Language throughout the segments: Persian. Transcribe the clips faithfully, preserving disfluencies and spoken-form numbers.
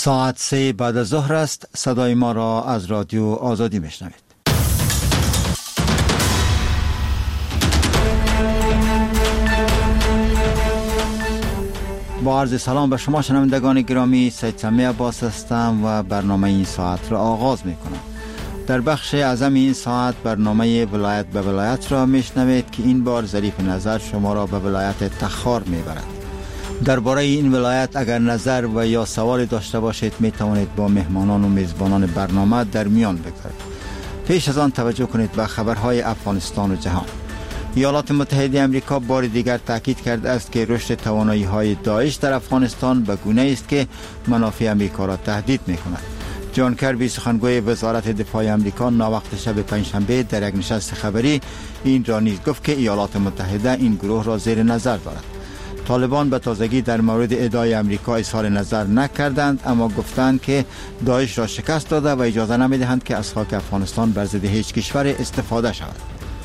ساعت سه بعد از ظهر است. صدای ما را از رادیو آزادی میشنوید. با عرض سلام به شما شنوندگان گرامی، سید سمی عباس هستم و برنامه این ساعت را آغاز میکنم. در بخش اعظم این ساعت برنامه ولایت به ولایت را میشنوید که این بار ظریف نظر شما را به ولایت تخار میبرد. درباره این ولایت اگر نظر و یا سوال داشته باشید می توانید با مهمانان و میزبانان برنامه در میان بگذارید. پیش از آن توجه کنید به خبرهای افغانستان و جهان. ایالات متحده آمریکا بار دیگر تاکید کرده است که رشد توانایی‌های داعش در افغانستان به گونه‌ای است که منافع آمریکا را تهدید می‌کند. جان کربی سخنگوی وزارت دفاع آمریکا ناوقت شب پنجشنبه در یک نشست خبری این را نیز گفت که ایالات متحده این گروه را زیر نظر دارد. طالبان به تازگی در مورد ادعای آمریکا اظهار نظر نکردند، اما گفتند که داعش را شکست داده و اجازه نمی‌دهند که از خاک افغانستان بر ضد هیچ کشور استفاده شود.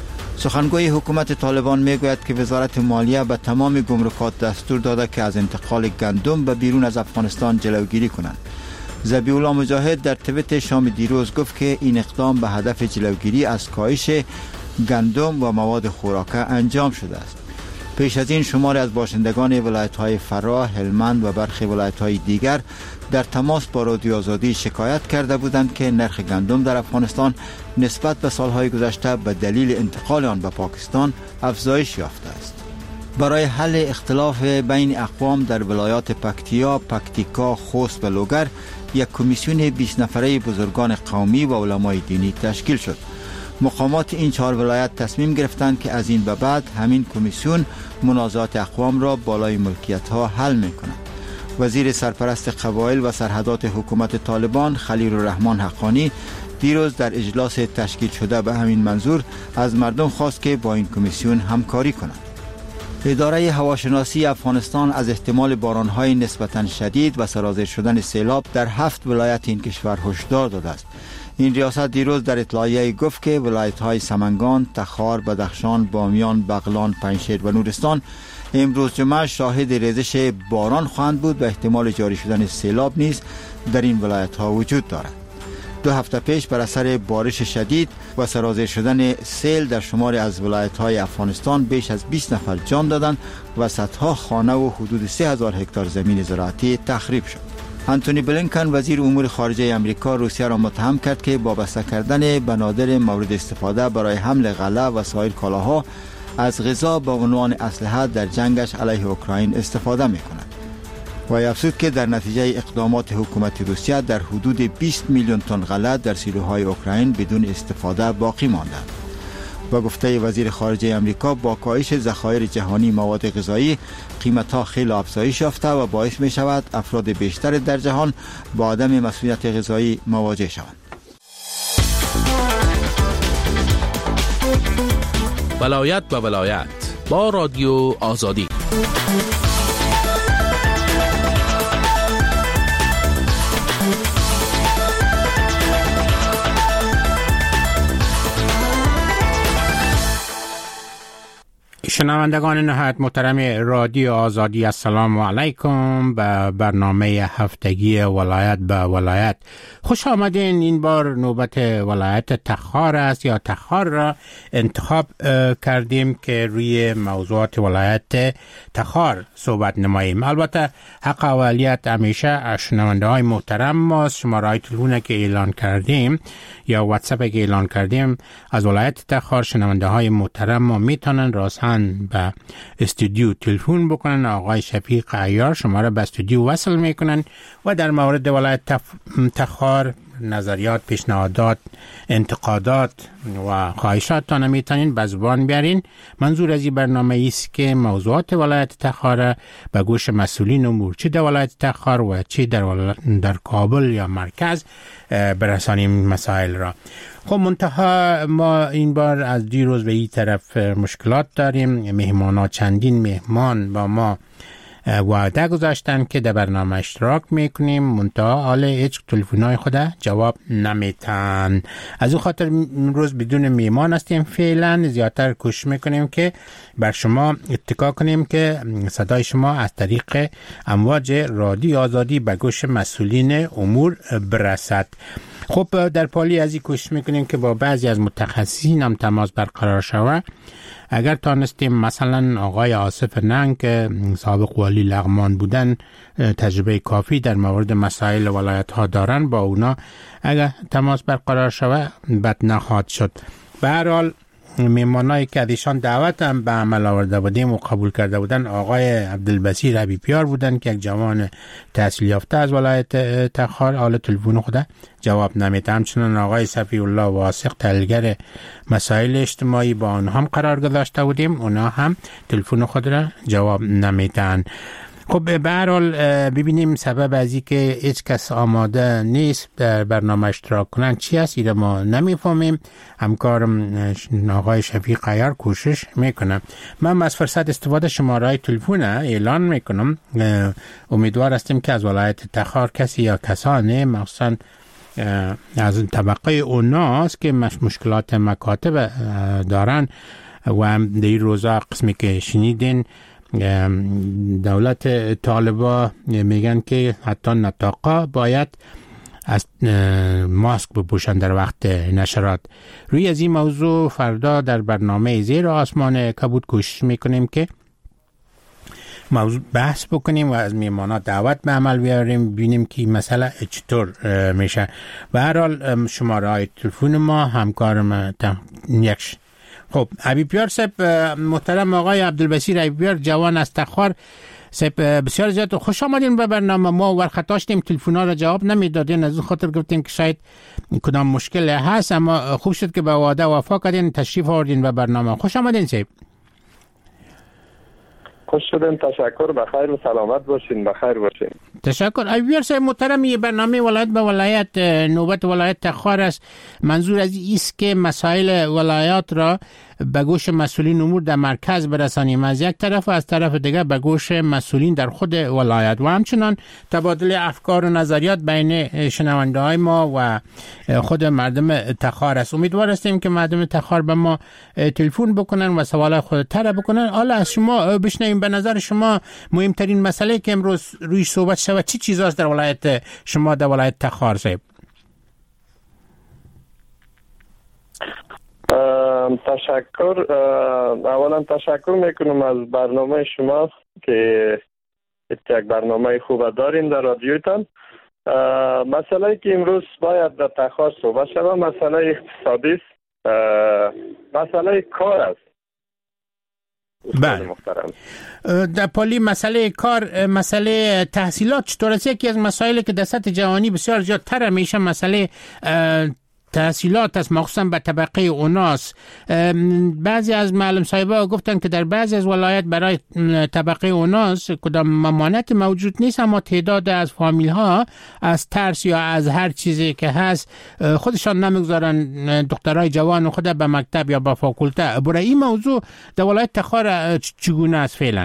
سخنگوی حکومت طالبان میگوید که وزارت مالیه به تمام گمرکات دستور داده که از انتقال گندم به بیرون از افغانستان جلوگیری کنند. ذبیح الله مجاهد در توییت شام دیروز گفت که این اقدام به هدف جلوگیری از کاهش گندم و مواد خوراکه انجام شده است. پیش از این شماری از باشندگان ولایت‌های فراه، هلمند و برخی ولایت‌های دیگر در تماس با رادیو آزادی شکایت کرده بودند که نرخ گندم در افغانستان نسبت به سالهای گذشته به دلیل انتقال آن به پاکستان افزایش یافته است. برای حل اختلاف بین اقوام در ولایات پکتیا، پکتیکا، خوست و لوگر یک کمیسیون بیست نفره بزرگان قومی و علمای دینی تشکیل شد. مقامات این چهار ولایت تصمیم گرفتند که از این به بعد همین کمیسیون منازعات اقوام را بالای ملکیت ها حل می‌کند. وزیر سرپرست قبایل و سرحدات حکومت طالبان خلیل الرحمن حقانی دیروز در اجلاس تشکیل شده به همین منظور از مردم خواست که با این کمیسیون همکاری کنند. اداره هواشناسی افغانستان از احتمال باران‌های نسبتاً شدید و سرازیر شدن سیلاب در هفت ولایت این کشور هشدار داده است. این ریاست دیروز در اطلاعیه گفت که ولایت‌های سمنگان، تخار، بدخشان، بامیان، بغلان، پنجشیر و نورستان امروز جمعه شاهد ریزش باران خواهند بود و احتمال جاری شدن سیلاب نیز در این ولایت‌ها وجود دارد. دو هفته پیش بر اثر بارش شدید و سرازیر شدن سیل در شماری از ولایت‌های افغانستان بیش از بیست نفر جان دادند و صدها خانه و حدود سه هزار هکتار زمین زراعتی تخریب شد. انتونی بلینکن وزیر امور خارجه آمریکا روسیه را متهم کرد که وابسته کردن بنادر مورد استفاده برای حمل غله و سایر کالاها از غذا به عنوان اسلحه در جنگش علیه اوکراین استفاده می‌کند. و افزود که در نتیجه اقدامات حکومت روسیه در حدود بیست میلیون تن غله در سیلوهای اوکراین بدون استفاده باقی مانده. با گفته وزیر خارجه آمریکا با کاهش ذخایر جهانی مواد غذایی قیمت‌ها خیلی افزایش یافته و باعث می شود افراد بیشتر در جهان با عدم مسئولیت غذایی مواجه شوند. ولایت به ولایت با رادیو آزادی. شنوندگان نهایت محترم رادیو آزادی، السلام علیکم. به برنامه هفتگی ولایت به ولایت خوش آمدین. این بار نوبت ولایت تخار است یا تخار را انتخاب کردیم که روی موضوعات ولایت تخار صحبت نماییم. البته حق اولیت همیشه شنونده های محترم ماست. شماره تلفن که اعلان کردیم یا واتساپ که اعلان کردیم از ولایت تخار شنونده های محترم ما میتونن راسن به استودیو تلفن بکنن. آقای شفیق عیار شما را به استودیو وصل میکنن و در مورد ولایت تخار نظریات، پیشنهادات، انتقادات و خواهشاتتان میتونین به زبان بیارین. منظور از این برنامه است که موضوعات ولایت تخار به گوش مسئولین امور چه در ولایت تخار و چه در, در کابل یا مرکز برسانیم مسائل را. خب منتها ما این بار از دیروز به این طرف مشکلات داریم. مهمانا چندین مهمان با ما وعده گذاشتن که در برنامه اشتراک میکنیم، منتها حال هیچ تلفن‌های خود جواب نمیتن. از اون خاطر امروز بدون میمان هستیم. فعلا زیادتر کوشش میکنیم که بر شما اتکا کنیم که صدای شما از طریق امواج رادیو آزادی به گوش مسئولین امور برسد. خب در پالی از این کوشش میکنیم که با بعضی از متخصصین هم تماس برقرار شود. اگر تانستیم مثلا آقای آصف ننگ که سابق والی لغمان بودن، تجربه کافی در مورد مسائل ولایت ها دارن، با اونا اگر تماس برقرار شود بد نخواهد شد. به هر حال میمانایی که ازشان دعوت هم به عمل آورده بودیم و قبول کرده بودن آقای عبدالبصیر حبیبیار بودن که یک جوان تحصیل یافته از ولایت تخار. حال تلفن خود جواب نمیده. همچنان آقای صفی الله واثق تحلیلگر مسائل اجتماعی، با آنها هم قرار گذاشته بودیم، اونا هم تلفن خود را جواب نمیدن. خب به هر حال ببینیم سبب از این که هیچ کس آماده نیست در برنامه اشتراک کنن چی است، ایره ما نمیفهمیم. همکارم آقای شفیق عیار کوشش میکنم. من از فرصت استفاده شماره تلفن اعلان میکنم. امیدوار هستیم که از ولایت تخار کسی یا کسانی مخصوصا از طبقه اوناست که مشکلات مکاتب دارن و هم در این روزا قسمی که شنیدین دولت طالبا میگن که حتی نطاقا باید از ماسک بپوشن در وقت نشرات. روی از این موضوع فردا در برنامه زیر آسمان کبود کوشش میکنیم که موضوع بحث بکنیم و از میمانا دعوت به عمل بیاریم، ببینیم که مسئله چطور میشه. به هر حال شماره های تلفن ما همکارم یکش. خب حبیبیار صاحب محترم، آقای عبدالبصیر حبیبیار جوان از تخار صاحب، بسیار زیاد خوش آمدین به برنامه ما. ورخت داشتیم تلفن‌ها را جواب نمیدادین، از اون خاطر گفتیم که شاید کدام مشکل هست، اما خوب شد که به وعده وفا کردین، تشریف آوردین به برنامه. خوش آمدین صاحب. خوش شدین، تشکر، بخیر و سلامت باشین، بخیر باشین. تشکر. ایویر صاحب محترم، یه برنامه ولایت به ولایت نوبت ولایت تخار است. منظور از است که مسائل ولایات را به گوش مسئولین امور در مرکز برسانیم از یک طرف و از طرف دیگر به گوش مسئولین در خود ولایت و همچنان تبادل افکار و نظریات بین شنونده های ما و خود مردم تخار است. امیدوار هستیم که مردم تخار به ما تلفن بکنن و سوالات خود طرح بکنن. حالا از شما بشنویم، به نظر شما مهمترین مسئله که امروز روی صحبت شود چی چیزاست در ولایت شما، در ولایت تخار صاحب؟ تشکر. اولا تشکر میکنم از برنامه شما که یک برنامه خوب دارین در رادیوتان. مسئله که امروز باید در تخار صحبت شود مسئله اقتصادی است، مسئله کار است. بله محترم. در پالی مسئله کار، مسئله تحصیلات چطور است؟ یکی از مسائلی که در سطح جهانی بسیار زیادتر میشه مسئله تحصیلات است، مخصوصا به طبقه اوناس. بعضی از معلم صاحبا گفتن که در بعضی از ولایت برای طبقه اوناس کدام ممانعت موجود نیست، اما تعداد از فامیل ها از ترس یا از هر چیزی که هست خودشان نمیگذارن دخترای جوان خود به مکتب یا به فاکولته. برای این موضوع در ولایت تخار چگونه است فعلا؟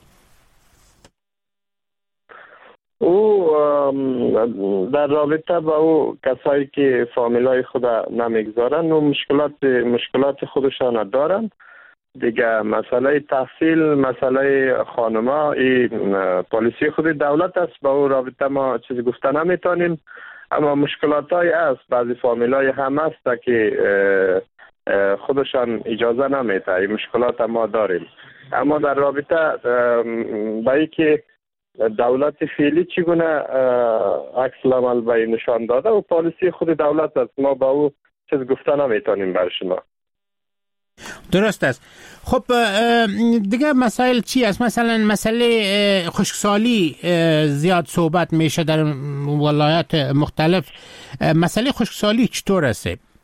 او در رابطه با او کسایی که فامیلای خود نمیگذارن و مشکلات مشکلات خودشان دارن دیگه. مسئله تحصیل، مسئله خانما، این پالیسی خود دولت است، با او رابطه ما چیزی گفته نمیتونیم، اما مشکلات های است. بعضی فامیلای هم است که خودشان اجازه نمیده، این مشکلات ما داریم. اما در رابطه با ای که دولت فعلی چگونه عکس العمل به نشان داده و پالیسی خود دولت است، ما با او چیز گفته نمیتونیم بر شما. درست است. خب دیگه مسائل چی است؟ مثلا مسئله خشکسالی زیاد صحبت میشه در ولایات مختلف. مسئله خشکسالی چطور است؟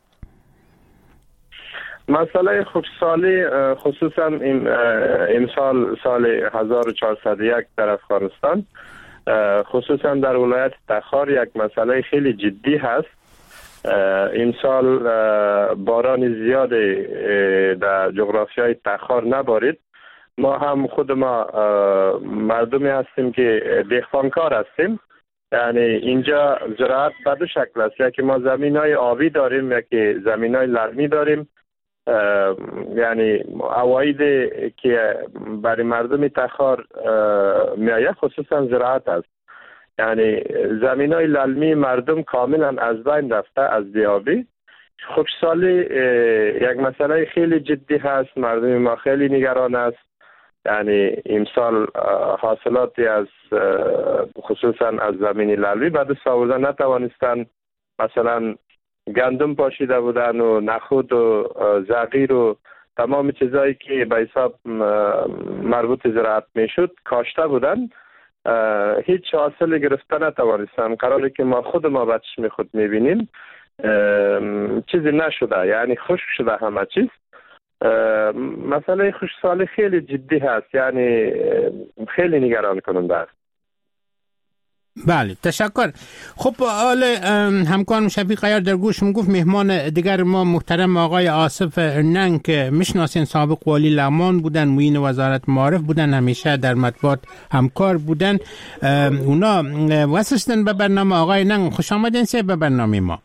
مسئله خشکسالی خصوصا این امسال سال هزار و چهارصد و یک در افغانستان، خصوصا در ولایت تخار یک مسئله خیلی جدی هست. این سال باران زیاد در جغرافیای تخار نبارید ما هم خود ما مردمی هستیم که دهقانکار هستیم. یعنی اینجا زراعت به دو شکل است، یکی ما زمین های آبی داریم، یکی زمین های لرمی داریم. یعنی عواید که برای مردم تخار میآید خصوصا زراعت است. یعنی زمین های للمی مردم کاملا از بین رفته از بیابی. خشکسالی یک مسئله خیلی جدی هست، مردم ما خیلی نگران است. یعنی امسال حاصلاتی از خصوصا از زمین للمی بعد ساوزن نتوانستن، مثلا گندم پاشیده بودن و نخود و زغیر و تمام چیزایی که به حساب مربوط زراعت میشد کاشته بودن، هیچ حاصل گرفته نتوانستن. قراره که ما خود ما به چشم خود میبینیم چیزی نشده، یعنی خشک شده همه چیز. مسئله خشکسالی خیلی جدی هست، یعنی خیلی نگران کننده است. بله تشکر. خب حالا همکارم شفیق عیار در گوشم گفت مهمان دیگر ما محترم آقای آصف ننگ که میشناسین، سابق والی لغمان بودن، معین وزارت معارف بودن، همیشه در مطبوعات همکار بودن. اونا واسستن به برنامه. آقای ننگ خوش آمدین سه به برنامه ما.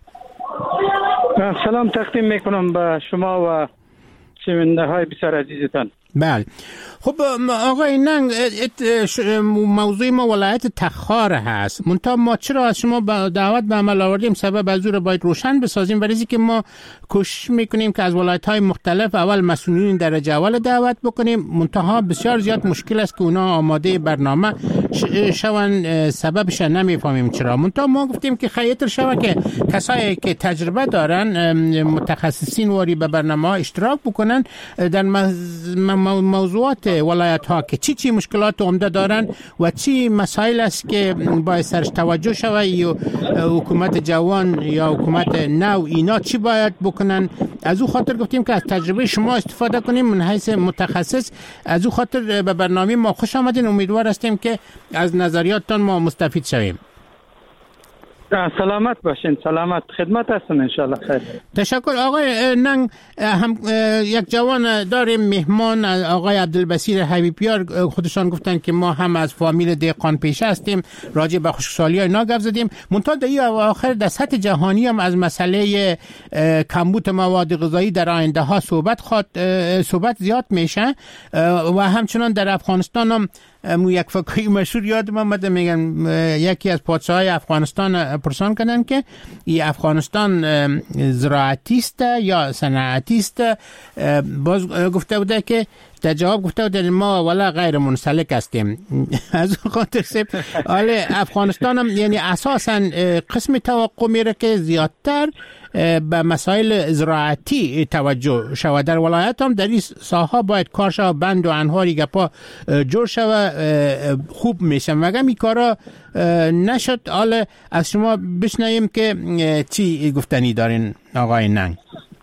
سلام تقدیم میکنم به شما و شنونده های بسیار عزیزتان. بله خب آقای ننگ، موضوع ما ولایت تخار هست، منتها ما چرا از شما دعوت به عمل آوردیم سبب از رو باید روشن بسازیم، ولی که ما کوشش میکنیم که از ولایت های مختلف اول مسئولین درجه اول دعوت بکنیم، منتها بسیار زیاد مشکل است که اونا آماده برنامه شون، سببش نمیفهمیم چرا. منتها ما گفتیم که خیلی شوه که کسایی که تجربه دارن، متخصصین واری به برنامه ها اشتراک بکنن در موضوعات ولایت ها که چی چی مشکلات عمده دارن و چی مسائل است که باید سرش توجه شوه، یا حکومت جوان یا حکومت نو اینا چی باید بکنن. از او خاطر گفتیم که از تجربه شما استفاده کنیم من حیث متخصص. از او خاطر به برنامه ما خوش آمدین. امیدوار هستیم که از نظریاتتان ما مستفید شویم. سلامت باشین. سلامت خدمت هستم انشالله. خیر. تشکر. آقای ننگ، هم یک جوان داریم مهمان آقای عبدالبصیر حبیبیار، خودشان گفتن که ما هم از فامیل دهقان پیشه هستیم، راجع به خشکسالی ها اینا گفت زدیم. منتها در این آخر در سطح جهانی هم از مسئله کمبود مواد غذایی در آینده ها صحبت خواد صحبت زیاد میشه و همچنان در افغانستان هم مو یک فکری مشهور یادم آمده، میگن یکی از پادشاهای افغانستان پرسان کردن که ای افغانستان زراعتی است یا صنعتی است، باز گفته بوده که در جواب گفته بوده ما ولا غیر منسلک هستیم. از خاطر سب حالا افغانستان هم یعنی اساسا قسم توقع میره که زیادتر به مسائل زراعتی توجه شود. در ولایت هم در این ساحه باید کار شود، بند و انهاری گپا جور شود، خوب میشه. مگه این کارا نشد؟ حالا از شما بشنویم که چی گفتنی دارین آقای ننگ.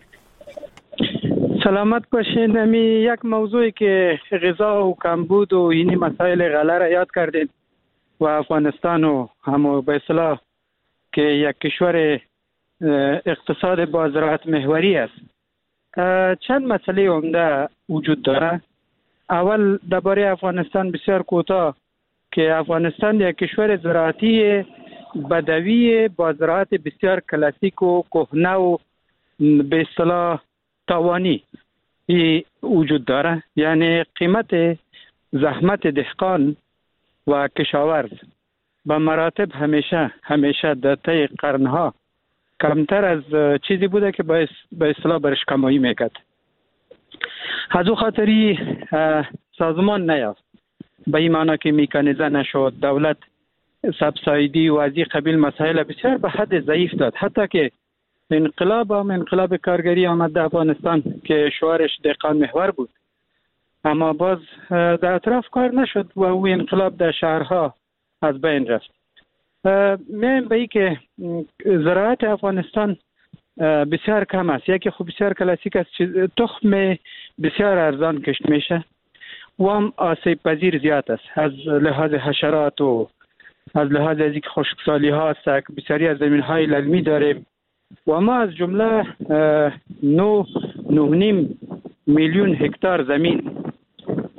سلامت باشین. امی یک موضوعی که غذا و کمبود و اینی مسائل غله را یاد کردین و افغانستان و همو به اصطلاح که یک کشور اقتصاد با زراعت محوری است، چند مسئله عمده وجود داره. اول درباره افغانستان بسیار کوتاه که افغانستان یک کشور زراعتی بدوی با زراعت بسیار کلاسیک و کهنه و به اصطلاح تاوانی وجود داره. یعنی قیمت زحمت دهقان و کشاورز به مراتب همیشه همیشه در طی قرنها کمتر از چیزی بوده که به اصطلاح برش کمایی میکرد. از او خاطری سازمان نیافت، به این معنی که میکانیزه نشد، دولت سبسایدی و از این قبیل مسائل بسیار به حد ضعیف داد. حتی که انقلاب هم انقلاب کارگری آمد در افغانستان که شعارش دهقان محور بود، اما باز در اطراف کار نشد و او انقلاب در شهرها از بین رفت. میم به ای که زراعت افغانستان بسیار کم است. یکی خوب بسیار کلاسیک است، تخم بسیار ارزان کشت میشه و هم آسیب پذیر زیاد است از لحاظ حشرات و از لحاظ از اینکه خشکسالی ها است. بسیاری از زمین های للمی داریم و ما از جمله نو نه نیم میلیون هکتار زمین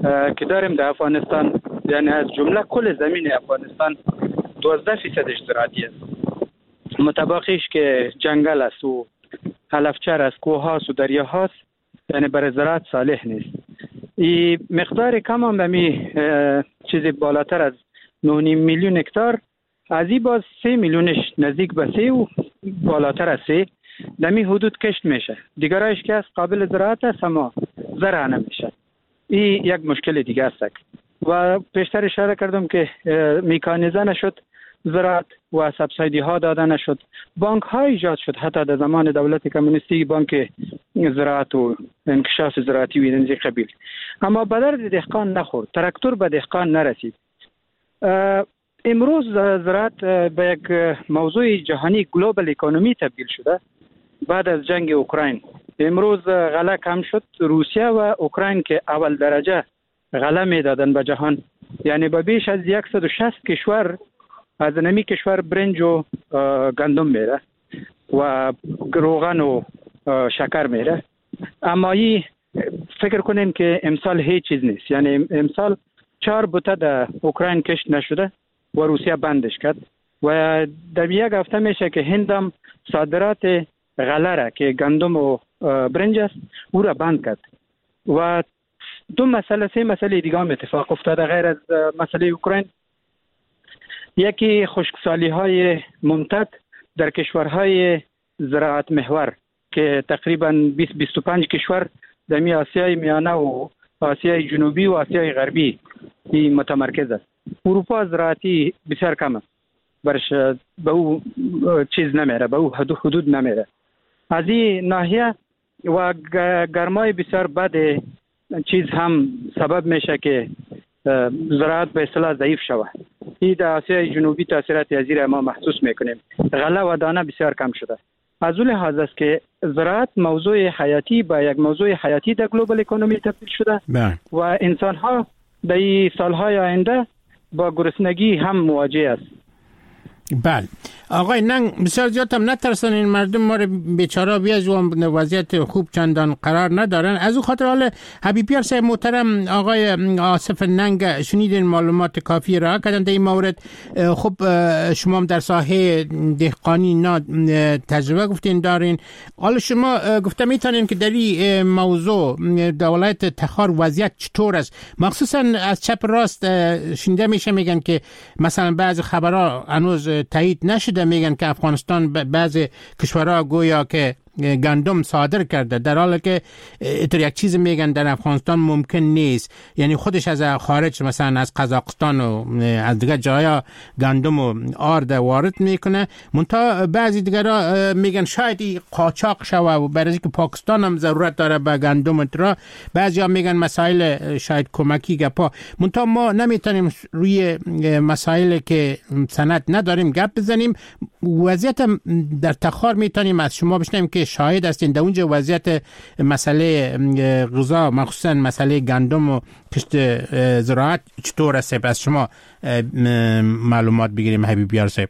که داریم در افغانستان، یعنی از جمله کل زمین افغانستان دوازده فیصدش زراعتی است. متباقیش که جنگل است و علفچر است، کوه هاست و دریا هاست، یعنی برای زراعت صالح نیست. این مقدار کم هم دمی چیزی بالاتر از نه و نیم میلیون هکتار، از این باز سه میلیونش نزدیک به سه و بالاتر از سه دمی حدود کشت میشه. دیگرایش که از قابل زراعت است اما زرع نمیشه. این یک مشکل دیگه است و پیشتر اشاره کردم که میکانیزه نشد زراعت و سبسیدی ها داده نشد. بانک ها ایجاد شد، حتی در زمان دولت کمونیستی بانک زراعت و انکشاف زراعتی و این قبیل، اما به درد دهقان نخورد، تراکتور به دهقان نرسید. امروز زراعت به یک موضوع جهانی گلوبال اکونومی تبدیل شده بعد از جنگ اوکراین. امروز غله کم شد. روسیه و اوکراین که اول درجه غله میدادن به جهان، یعنی به بیش از صد و شصت کشور از نمی کشور برنج و گندم میره و روغن و شکر میره. اما ای فکر کنیم که امسال هیچ چیز نیست. یعنی امسال چهار بوته در اوکراین کشت نشده و روسیه بندش کرد و در یک هفته میشه که هندم صادرات غله را که گندم و برنج است او را بند کرد و دو مسئله سه مسئله دیگه هم اتفاق افتاده غیر از مسئله اوکراین. یکی خشکسالی های ممتد در کشورهای زراعت محور که تقریبا بیست بیست و پنج کشور در می آسیای میانه و آسیای جنوبی و آسیای غربی این متمرکز است. اروپا زراعتی بسیار کم است، برش به او چیز نمیره، به او حدود حدود نمیره. از این ناحیه و گرمای بسیار بد چیز هم سبب میشه که زراعت به اصطلاح ضعیف شود. این در آسیای جنوبی تاثیرات ازیر ما محسوس میکنیم. غله و دانه بسیار کم شده. از اون لحاظ است که زراعت موضوع حیاتی با یک موضوع حیاتی در گلوبال اکونومی تبدیل شده بله. و انسان ها در این سالهای آینده با گرسنگی هم مواجه است. بله آقای ننگ، بسیار زیاد هم نترسن این مردم ما رو بیچاره بیازوان وضعیت خوب چندان قرار ندارن. از اون خاطر حال حبیبیار صاحب محترم آقای آصف ننگ شنیدین معلومات کافی را کردن در این مورد. خب شما هم در ساحه دهقانی نا تجربه گفتین دارین. حالا شما گفته میتونین که در این موضوع در ولایت تخار وضعیت چطور است؟ مخصوصا از چپ راست شنیده میشه میگن که مثلا بعضی خبرها هنوز تایید نشده، میگن که افغانستان بعضی کشورها گویا که گندم صادر کرده، در حالی که اینطور یک چیز میگن در افغانستان ممکن نیست. یعنی خودش از خارج مثلا از قزاقستان و از دیگر جایا گندم و آرد وارد میکنه، منتها بعضی دیگرها میگن شاید قاچاق شوه و برای اینکه پاکستان هم ضرورت داره به گندم انترا، بعضی ها میگن مسائل شاید کمکی گپا. منتها ما نمیتونیم روی مسائل که سند نداریم گپ بزنیم. وضعیت در تخار میتونیم از شما بشنویم که شاهد هستین در اونجا وضعیت مسئله غذا مخصوصا مسئله گندم و کشت زراعت چطور است؟ از شما معلومات بگیریم حبیبیار صاحب.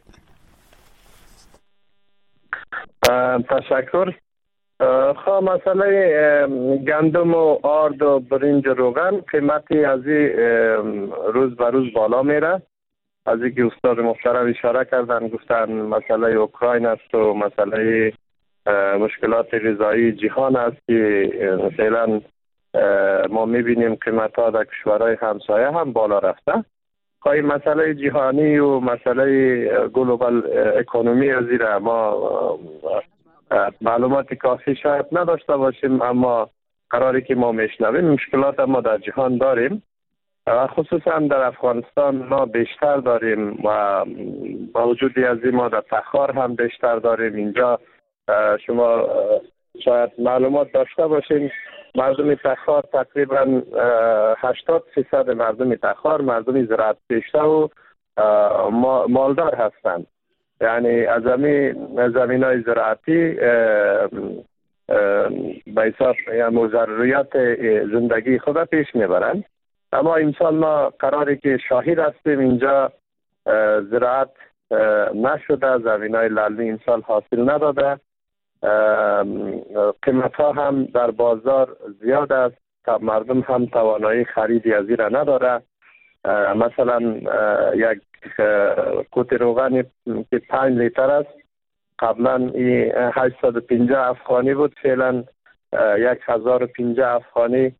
تشکر. خب مسئله گندم و آرد و برنج و روغن قیمتی از روز به روز بالا میره. از اینکه استاد محترم اشاره کردن گفتن مسئله اوکراین است و مسئله مشکلات غذایی جهان است که مثلا ما میبینیم قیمت ها در کشورهای همسایه هم بالا رفته. خواهی مسئله جهانی و مسئله گلوبال اکونومی از زیر ما معلومات کافی شاید نداشته باشیم، اما قراری که ما میشنویم مشکلات ما در جهان داریم، خصوصا در افغانستان ما بیشتر داریم و با وجود از این ما در تخار هم بیشتر داریم. اینجا شما شاید معلومات داشته باشین مردم تخار تقریبا هشتاد فیصد مردم تخار مردم زراعت پیشه و مالدار هستند. یعنی از زمین های زراعتی به حساب یا ضروریات زندگی خود پیش میبرند. اما امسال ما قراری که شاهد هستیم اینجا زراعت نشده، زمین های للمی امسال حاصل نداده، قیمت ها هم در بازار زیاد است. مردم هم توانایی خریدی از این را نداره. مثلا یک کوت روغن که پنج لیتر است قبلا هشتصد و پنجاه افغانی بود، فعلا یک هزار و پنجاه افغانی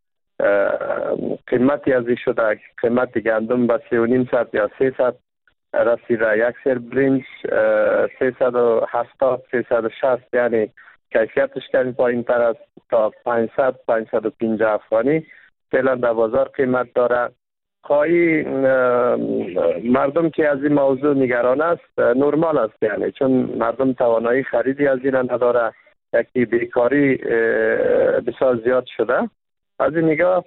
قیمتی ازی شده. قیمت گندم به سی و نیم صد یا سیصد رسیده. یک سر برنج سیصد و هفتاد سیصد و شصت، یعنی کیفیتش کمی پایین تر است تا پانصد پانصد و پنجاه افغانی فعلا در بازار قیمت داره. خواهی مردم که از این موضوع نگران است نرمال است، یعنی چون مردم توانایی خریدی از این نداره، یکی بیکاری بسیار زیاد شده. از این نگاه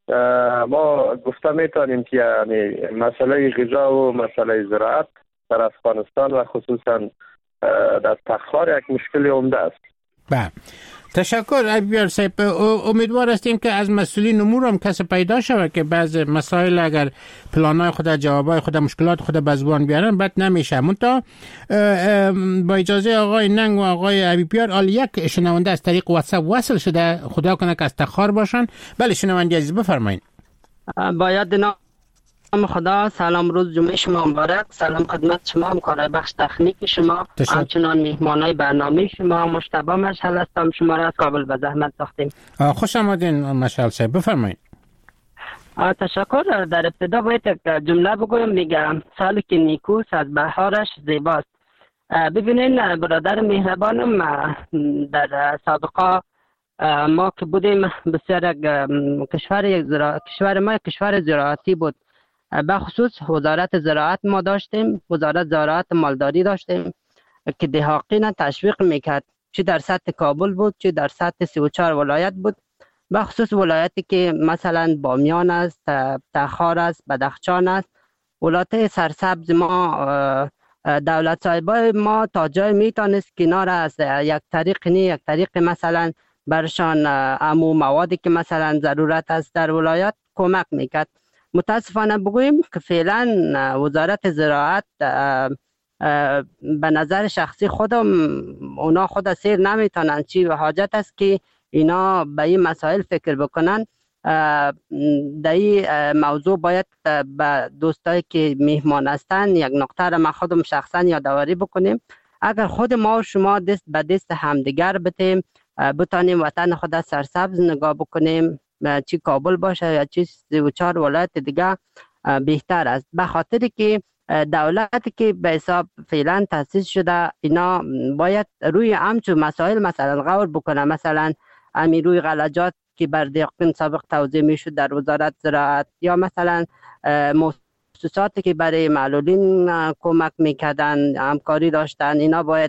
ما گفته میتونیم که یعنی مسئله غذا و مسئله زراعت در افغانستان و خصوصا در تخار یک مشکل عمده است. بله، تشکر ابیار صاحب. امیدوار هستیم که از مسئولین امور هم کسی پیدا شود که بعض مسائل اگر پلانای خود، جوابای خود، مشکلات خود به زبان بیارن بد نمیشه. منتها با اجازه آقای ننگ و آقای ابیار، آل یک شنونده از طریق واتساپ وصل شده، خدا کنه که از تخار باشن. بله شنونده عزیز بفرمایید. با یاد نام خدا، سلام، روز جمعه شما مبارک. سلام خدمت شما، همکارای بخش تکنیک شما، همچنان میهمانای برنامه شما. مجتبی مشعل هستم، شما را از کابل به زحمت ساختیم. خوش آمدین مشعل صاحب، بفرمایید. تشکر. در ابتدا باید یک جمله بگویم، میگم سالی که نیکوست از بهارش زیباست. ببینین برادر مهربانم، در سابقه ما که بودیم بسیار کشور یک زراعت کشور ما کشور زراعتی بود. به خصوص وزارت زراعت ما داشتیم، وزارت زراعت مالداری داشتیم که دهاقین تشویق میکرد، چه در سطح کابل بود چه در سطح سی و چهار ولایت بود. به خصوص ولایتی که مثلا بامیان است، تخار است، بدخشان است، ولایت سرسبز ما، دولت صاحبای ما تا جای میتونست کنار از یک طریق نه یک طریق مثلا برشان امو موادی که مثلا ضرورت است در ولایت کمک میکرد. متاسفانه بگوییم که فعلا وزارت زراعت به نظر شخصی خودم اونا خود سیر نمیتونن، چی و حاجت است که اینا به این مسائل فکر بکنن. در این موضوع باید به دوستایی که میهمان هستن یک نقطه را ما خودم شخصا یادآوری بکنیم. اگر خود ما و شما دست به دست همدیگر بتیم، بتانیم وطن خود سرسبز نگاه بکنیم، چی کابل باشه یا چی سی و چهار ولایت دیگه، بهتر است. به خاطر که دولتی که به حساب فعلا تأسیس شده اینا باید روی همچون مسائل مثلا غور بکنه. مثلا امی روی غلجات که بر دقیقین سابق توضیح میشد در وزارت زراعت، یا مثلا مؤسساتی که برای معلولین کمک میکردن همکاری داشتن، اینا باید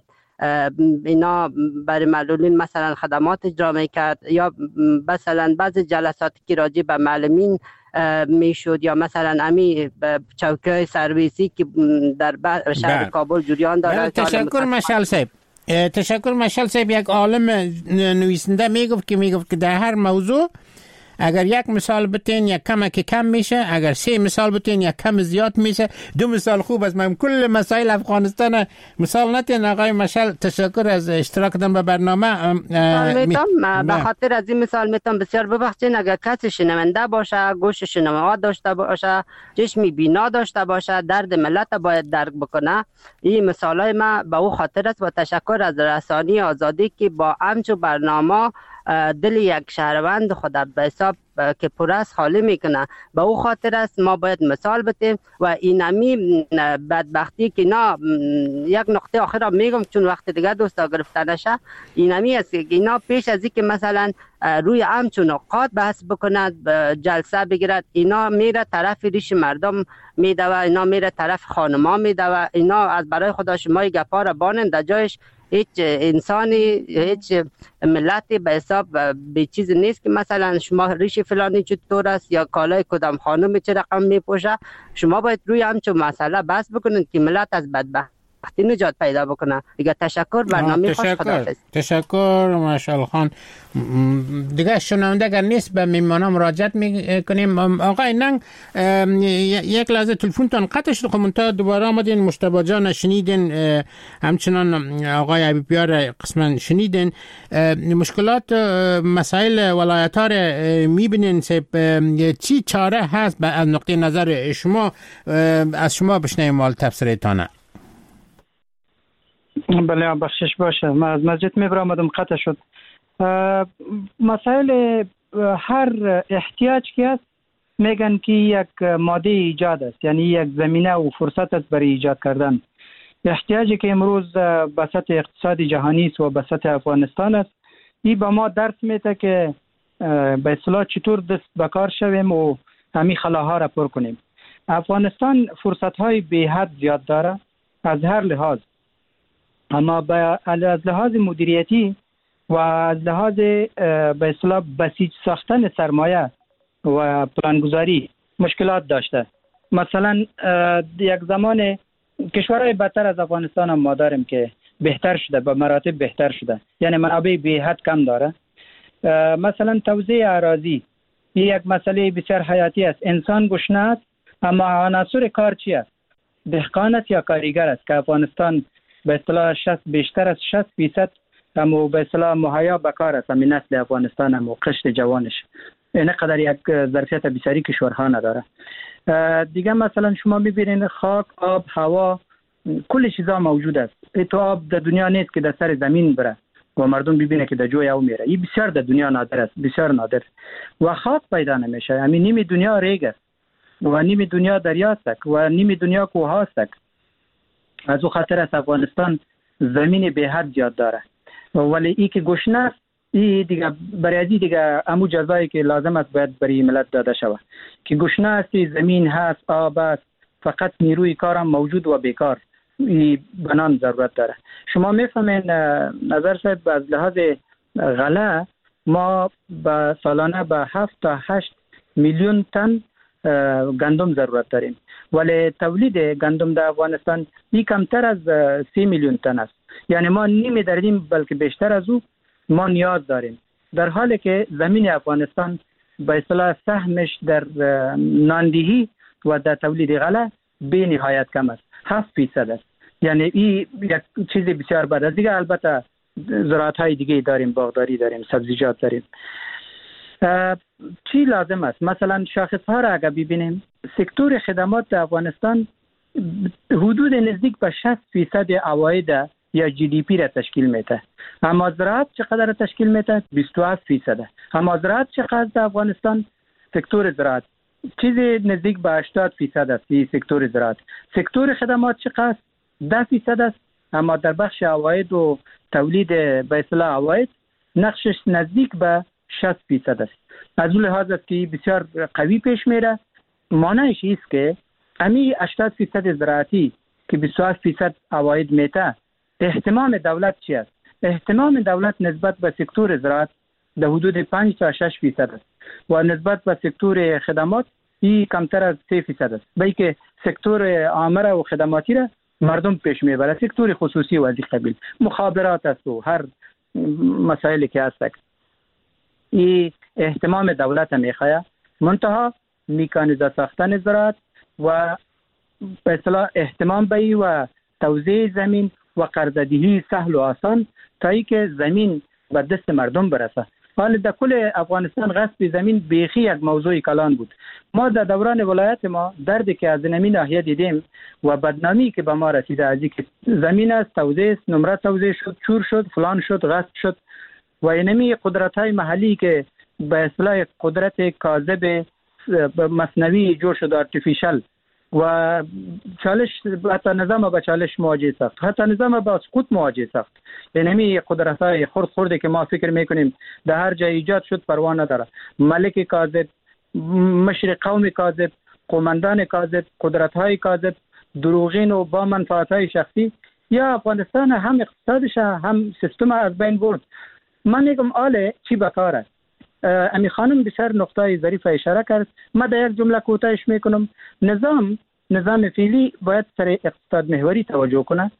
اینا برای معلولین مثلا خدمات اجرا میکرد، یا مثلا بعضی جلساتی که راجع به معلمین میشد، یا مثلا امی چوکی‌های سرویسی که در شهر بله. کابل جریان داره. تشکر مشعل صاحب. تشکر مشعل صاحب. یک عالم نویسنده میگفت که میگفت که در هر موضوع اگر یک مثال بتین یک کم که کم میشه، اگر سه مثال بتین یک کم زیاد میشه. دو مثال خوب است، من کل مسائل افغانستان مثال نتین. آقای مشعل تشکر از اشتراکتان به برنامه. به خاطر از این مثال میتونم بسیار ببخشین اگر کسی شنونده باشه، گوش شنوا داشته باشه، چشمی بینا داشته باشه، درد ملت باید درک بکنه. این مثالای ما به او خاطر است و تشکر از رسانی آزادی که با همچو برنامه دل یک شهروند خود به حساب که پر است خالی میکنه. به او خاطر است ما باید مثال بتیم و اینمی بدبختی که اینا یک نقطه آخر را میگم چون وقت دیگه دوستا گرفته نشه، اینمی است که اینا پیش از اینکه مثلا روی همچون نقاط بحث بکند، جلسه بگیرد، اینا میره طرف ریش مردم میده و اینا میره طرف خانما میده و اینا از برای خدا شما گپا را بانند در جایش هیچ انسانی هیچ ملتی به حساب به چیز نیست که مثلا شما ریش فلانی چطور است یا کالای کدام خانم چه رقم میپوشه. شما باید روی همچون مسئله بحث بکنید که ملت از بدبختی وقتی نجات پیدا بکنه. دیگه تشکر، برنامه خوش، خداحافظ. تشکر ماشاءالله خان. دیگه شنونده اگر نیست به میمانم مراجعت میکنیم. آقای ننگ یک لحظه تلفنتون قطع شد، خب منتها دوباره آمدین، مجتبی جان شنیدین، همچنان آقای حبیبیار قسما شنیدین. مشکلات مسائل ولایت ها رو میبینین، چی چاره هست از نقطه نظر شما؟ از شما بشنویم مال تفسیرتانه. بله بخشش باشه، من از مسجد میبرم آمدم قطع شد. مسائل هر احتیاج که است میگن که یک ماده ایجاد است، یعنی یک زمینه و فرصت است برای ایجاد کردن. احتیاجی که امروز به سطح اقتصاد جهانی است و به سطح افغانستان است، این به ما درس میده که به اصطلاح چطور دست به کار شویم و همین خلاها را پر کنیم. افغانستان فرصت های بی حد زیاد داره از هر لحاظ، اما از لحاظ مدیریتی و از لحاظ به اصطلاح بسیج ساختن سرمایه و پلانگذاری مشکلات داشته. مثلا یک زمان کشورهای بدتر از افغانستان هم ما داریم که بهتر شده، به مراتب بهتر شده، یعنی منابع بی حد کم داره. مثلا توزیع اراضی یک مسئله بسیار حیاتی است. انسان گشنه است، اما عناصر کار چی است؟ دهقان است یا کارگر است؟ که افغانستان به اصطلاح شصت بیشتر از شصت فیصد اما به اصطلاح مهیا به کار است. همین نسل افغانستان هم و قشر جوانش اینقدر یک ظرفیت بسیاری کشورها نداره. دیگه مثلا شما میبینید خاک، آب، هوا، کل چیزا موجود است. تو آب در دنیا نیست که در سر زمین بره و مردم ببینه که در جوی او میره. این بسیار در دنیا نادر است، بسیار نادر. و خاک پیدا نمیشه. همین نیمی دنیا ریگ است و نیمی دنیا دریا است و نیمی دنیا کوه است. از او خاطر است افغانستان زمین به حد زیاد داره، ولی ای که گشنه است، ای دیگه برای ازی دیگه امو جزایی که لازم است باید برای ملت داده شود. که گشنه است، زمین هست، آب است، فقط نیروی کار هم موجود و بیکار، ای بنان ضرورت داره. شما میفهمین نظر صاحب، از لحاظ غله ما با سالانه به هفت تا هشت میلیون تن گندم ضرورت داریم، ولی تولید گندم در افغانستان این کمتر از سی میلیون تن است. یعنی ما نیمه داریم بلکه بیشتر از او ما نیاز داریم، در حالی که زمین افغانستان به اصطلاح سهمش در ناندهی و در تولید غله به نهایت کم است، هفت فیصد است. یعنی این یک چیز بسیار بد است. دیگه البته زراعت های دیگه داریم، باغداری داریم، سبزیجات داریم. چی لازم است؟ مثلا شاخص ها را اگر ببینیم، سکتور خدمات در افغانستان حدود نزدیک به شصت فیصد عواید یا جی دی پی را تشکیل میده. اما زراعت چقدر تشکیل میده؟ بیست و هفت فیصد. اما زراعت چقدر در افغانستان؟ سکتور زراعت چیزی نزدیک به هشتاد فیصد است. این سکتور زراعت. سکتور خدمات چقدر؟ ده فیصد است. اما در بخش عواید و تولید به اصطلاح عواید نقشش نزدیک به شصت فیصد است. از اون لحاظ است که بسیار قوی پیش میره. معنیش است که امی هشتاد فیصد زراعتی که بیست و هفت فیصد عواید میته، اهتمام دولت چی است؟ اهتمام دولت نسبت به سکتور زراعت در حدود پنج تا شش فیصد است و نسبت به سکتور خدمات این کمتر از سه فیصد است. بلکه سکتور عامه و خدماتی را مردم پیش میبره، سکتور خصوصی و از این قبیل مخابرات است و هر مسائلی که هست. این اهتمام دولت میخواه، منتها میکانیزه ساختن زراعت و به اصطلاح اهتمام به و توزیع زمین و قرضه‌دهی سهل و آسان تا ای که زمین به دست مردم برسه. حال در کل افغانستان غصب زمین بیخی یک موضوع کلان بود. ما در دوران ولایت ما دردی که از نمی ناحیه دیدیم و بدنامی که به ما رسیده از اینکه زمین است، توزیع است، نمره توزیع شد، چور شد، فلان شد، غصب شد و اینمی قدرت‌های محلی که به اصطلاح قدرت کاذب مصنوعی جور شد، آرتفیشال، و چالش حتی نظام با چالش مواجه ساخت، حتی نظام با سقوط مواجه ساخت. اینمی قدرت‌های خرد خورده که ما فکر میکنیم در هر جای ایجاد شد پروا نداره. ملک کاذب، مشر قوم کاذب، قومندان کاذب، قدرت‌های کاذب، دروغین و با منفعت‌های شخصی، یا افغانستان هم اقتصادش هم سیستم از بین برد. من میگم آله چی بکار است؟ امی خانم بسیار نقطه ظریف اشاره کرد. من در یک جمله کوتاهش میکنم. نظام نظام فعلی باید سر اقتصاد محوری توجه کنه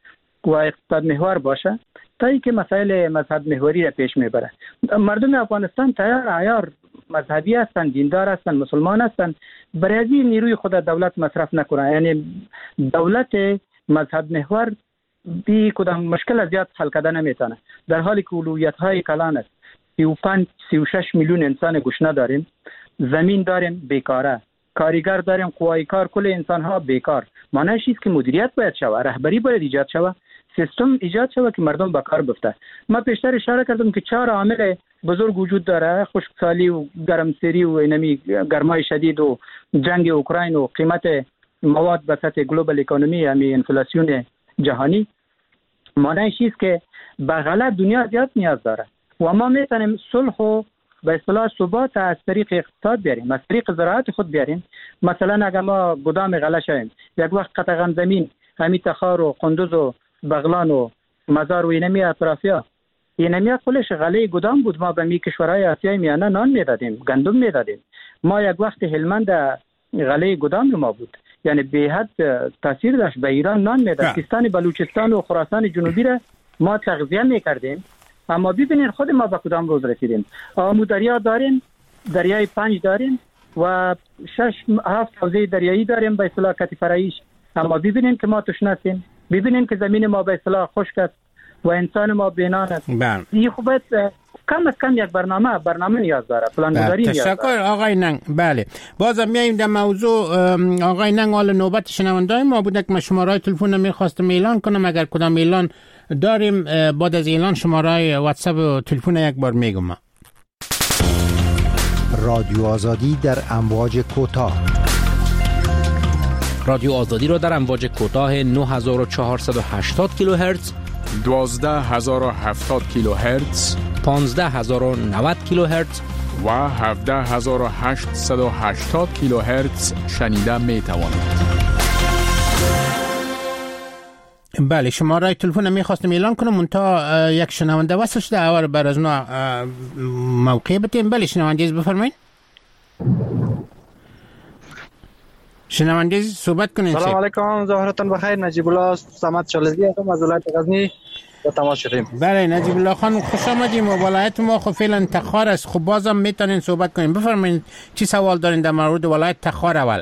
و اقتصاد محور باشه تا اینکه مسائل مذهب محوری را پیش میبره. مردم افغانستان تیار عیار مذهبی هستند، دیندار هستند، مسلمان هستند، برای از این نیروی خود دولت مصرف نکنه. یعنی دولت مذهب محور بی کدام مشکل از زیاد حل کردن نمیتونه، در حالی که اولویت های کلان است. سی و پنج سی و شش میلیون انسان گشنه داریم، زمین داریم بیکاره، کارگر داریم، قوای کار، کل انسان ها بیکار. معنیش است که مدیریت باید شوه، رهبری باید ایجاد شوه، سیستم ایجاد شوه که مردم به کار بفته. ما پیشتر اشاره کردم که چهار عامل بزرگ وجود داره: خشکسالی و گرمسیری و اینمی گرمای شدید و جنگ اوکراین و قیمت مواد به سطح گلوبال اکونومی، یعنی انفلاسیون جهانی. معنیش است که به غلط دنیا زیاد نیاز داره و ما میتونیم صلح و به اصطلاح ثبات از طریق اقتصاد بیاریم، از طریق زراعت خود بیاریم. مثلا اگر ما گدام غله شویم، یک وقت قطعا زمین همین تخار و قندوز و بغلان و مزار و اینمی اطرافیا، اینمی کلش غله گدام بود. ما به می کشورهای آسیای میانه نان میدادیم، گندم میدادیم. ما یک وقت هلمند غله گدام ما بود، یعنی به حد تاثیر داشت. به ایران نان میداد، سیستان بلوچستان و خراسان جنوبی را ما تغذیه میکردیم. اما ببینید خود ما به کدام روز رسیدیم. آمو دریا داریم، دریای پنج داریم و شش هفت حوزه دریایی داریم به اصطلاح کتی فرعیش. اما ببینید که ما تشنه هستیم، ببینید که زمین ما به اصطلاح خشک است و انسان ما بینان است. این خوبه کم از کم یک برنامه برنامه نیاز داره، پلانگذاری نیاز داره. تشکر آقای ننگ. بله، بازم میایم در موضوع. آقای ننگ، حالا نوبت شنوندای ما بوده که من شماره تلفن میخواستم اعلان کنم. اگر کدام اعلان داریم بعد از اعلان شماره واتساپ و تلفن یک بار میگم. رادیو آزادی در امواج کوتاه. رادیو آزادی را در امواج کوتاه نه هزار و چهارصد و هشتاد کیلوهرتز، دوازده هزار و هفتاد کیلوهرتز، پانزده هزار و نود کیلوهرتز و هفده هزار و هشتصد و هشتاد کیلوهرتز شنیده می توانید. بله، شماره تلفن میخواستم اعلان کنم منتها یک شنونده وصل شده، اول بر از نوع موقع بتیم. بله شنونده بفرمایید. شنونده صحبت کنین. سلام علیکم، ظهرتون بخیر. نجیب الله صمد شالزی هستم از ولایت غزنی و تماس شدیم. بله نجیب الله خان، خوش آمدیم. و ولایت ما خب فعلا تخار است، خب بازم میتونین صحبت کنین. بفرمایید چی سوال دارین در مورد ولایت تخار؟ اول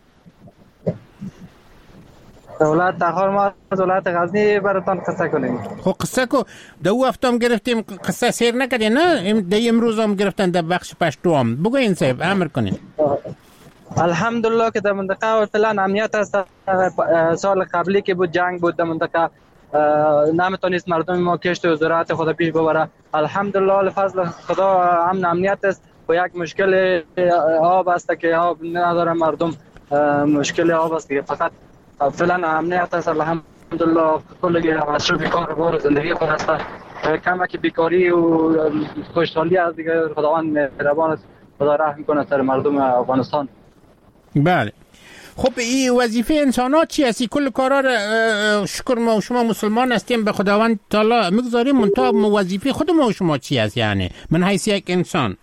ولایت تخار ما از ولایت غزنی براتون قصه کنیم. خب قصه کو دو هفته هم گرفتیم، قصه سیر نکردین؟ نه دی امروز هم گرفتن در بخش پشتو هم. بگوین صاحب امر کنین. الحمدلله که در منطقه و فعلا امنیت است. سال قبلی که بود جنگ بود در منطقه، نمیتونست مردم ما کشت و زراعت خود پیش ببره. الحمدلله لفضل خدا امن امنیت است. و یک مشکل آب است که آب نداره مردم، مشکل آب است که فقط فعلا امنیت است. الحمدلله کلی مصروف کار بار زندگی خود است. کم که بیکاری و خوشحالی از دیگه خداوند مهربان است، خدا رحم کنه سر مردم افغانستان. بله خب این وظیفه انسان ها چی هستی؟ کل کارا را شکر ما و شما مسلمان هستیم به خداوند تعالی میگذاریم، منتها وظیفه خود ما و شما چی هست؟ یعنی من حیث یک انسان.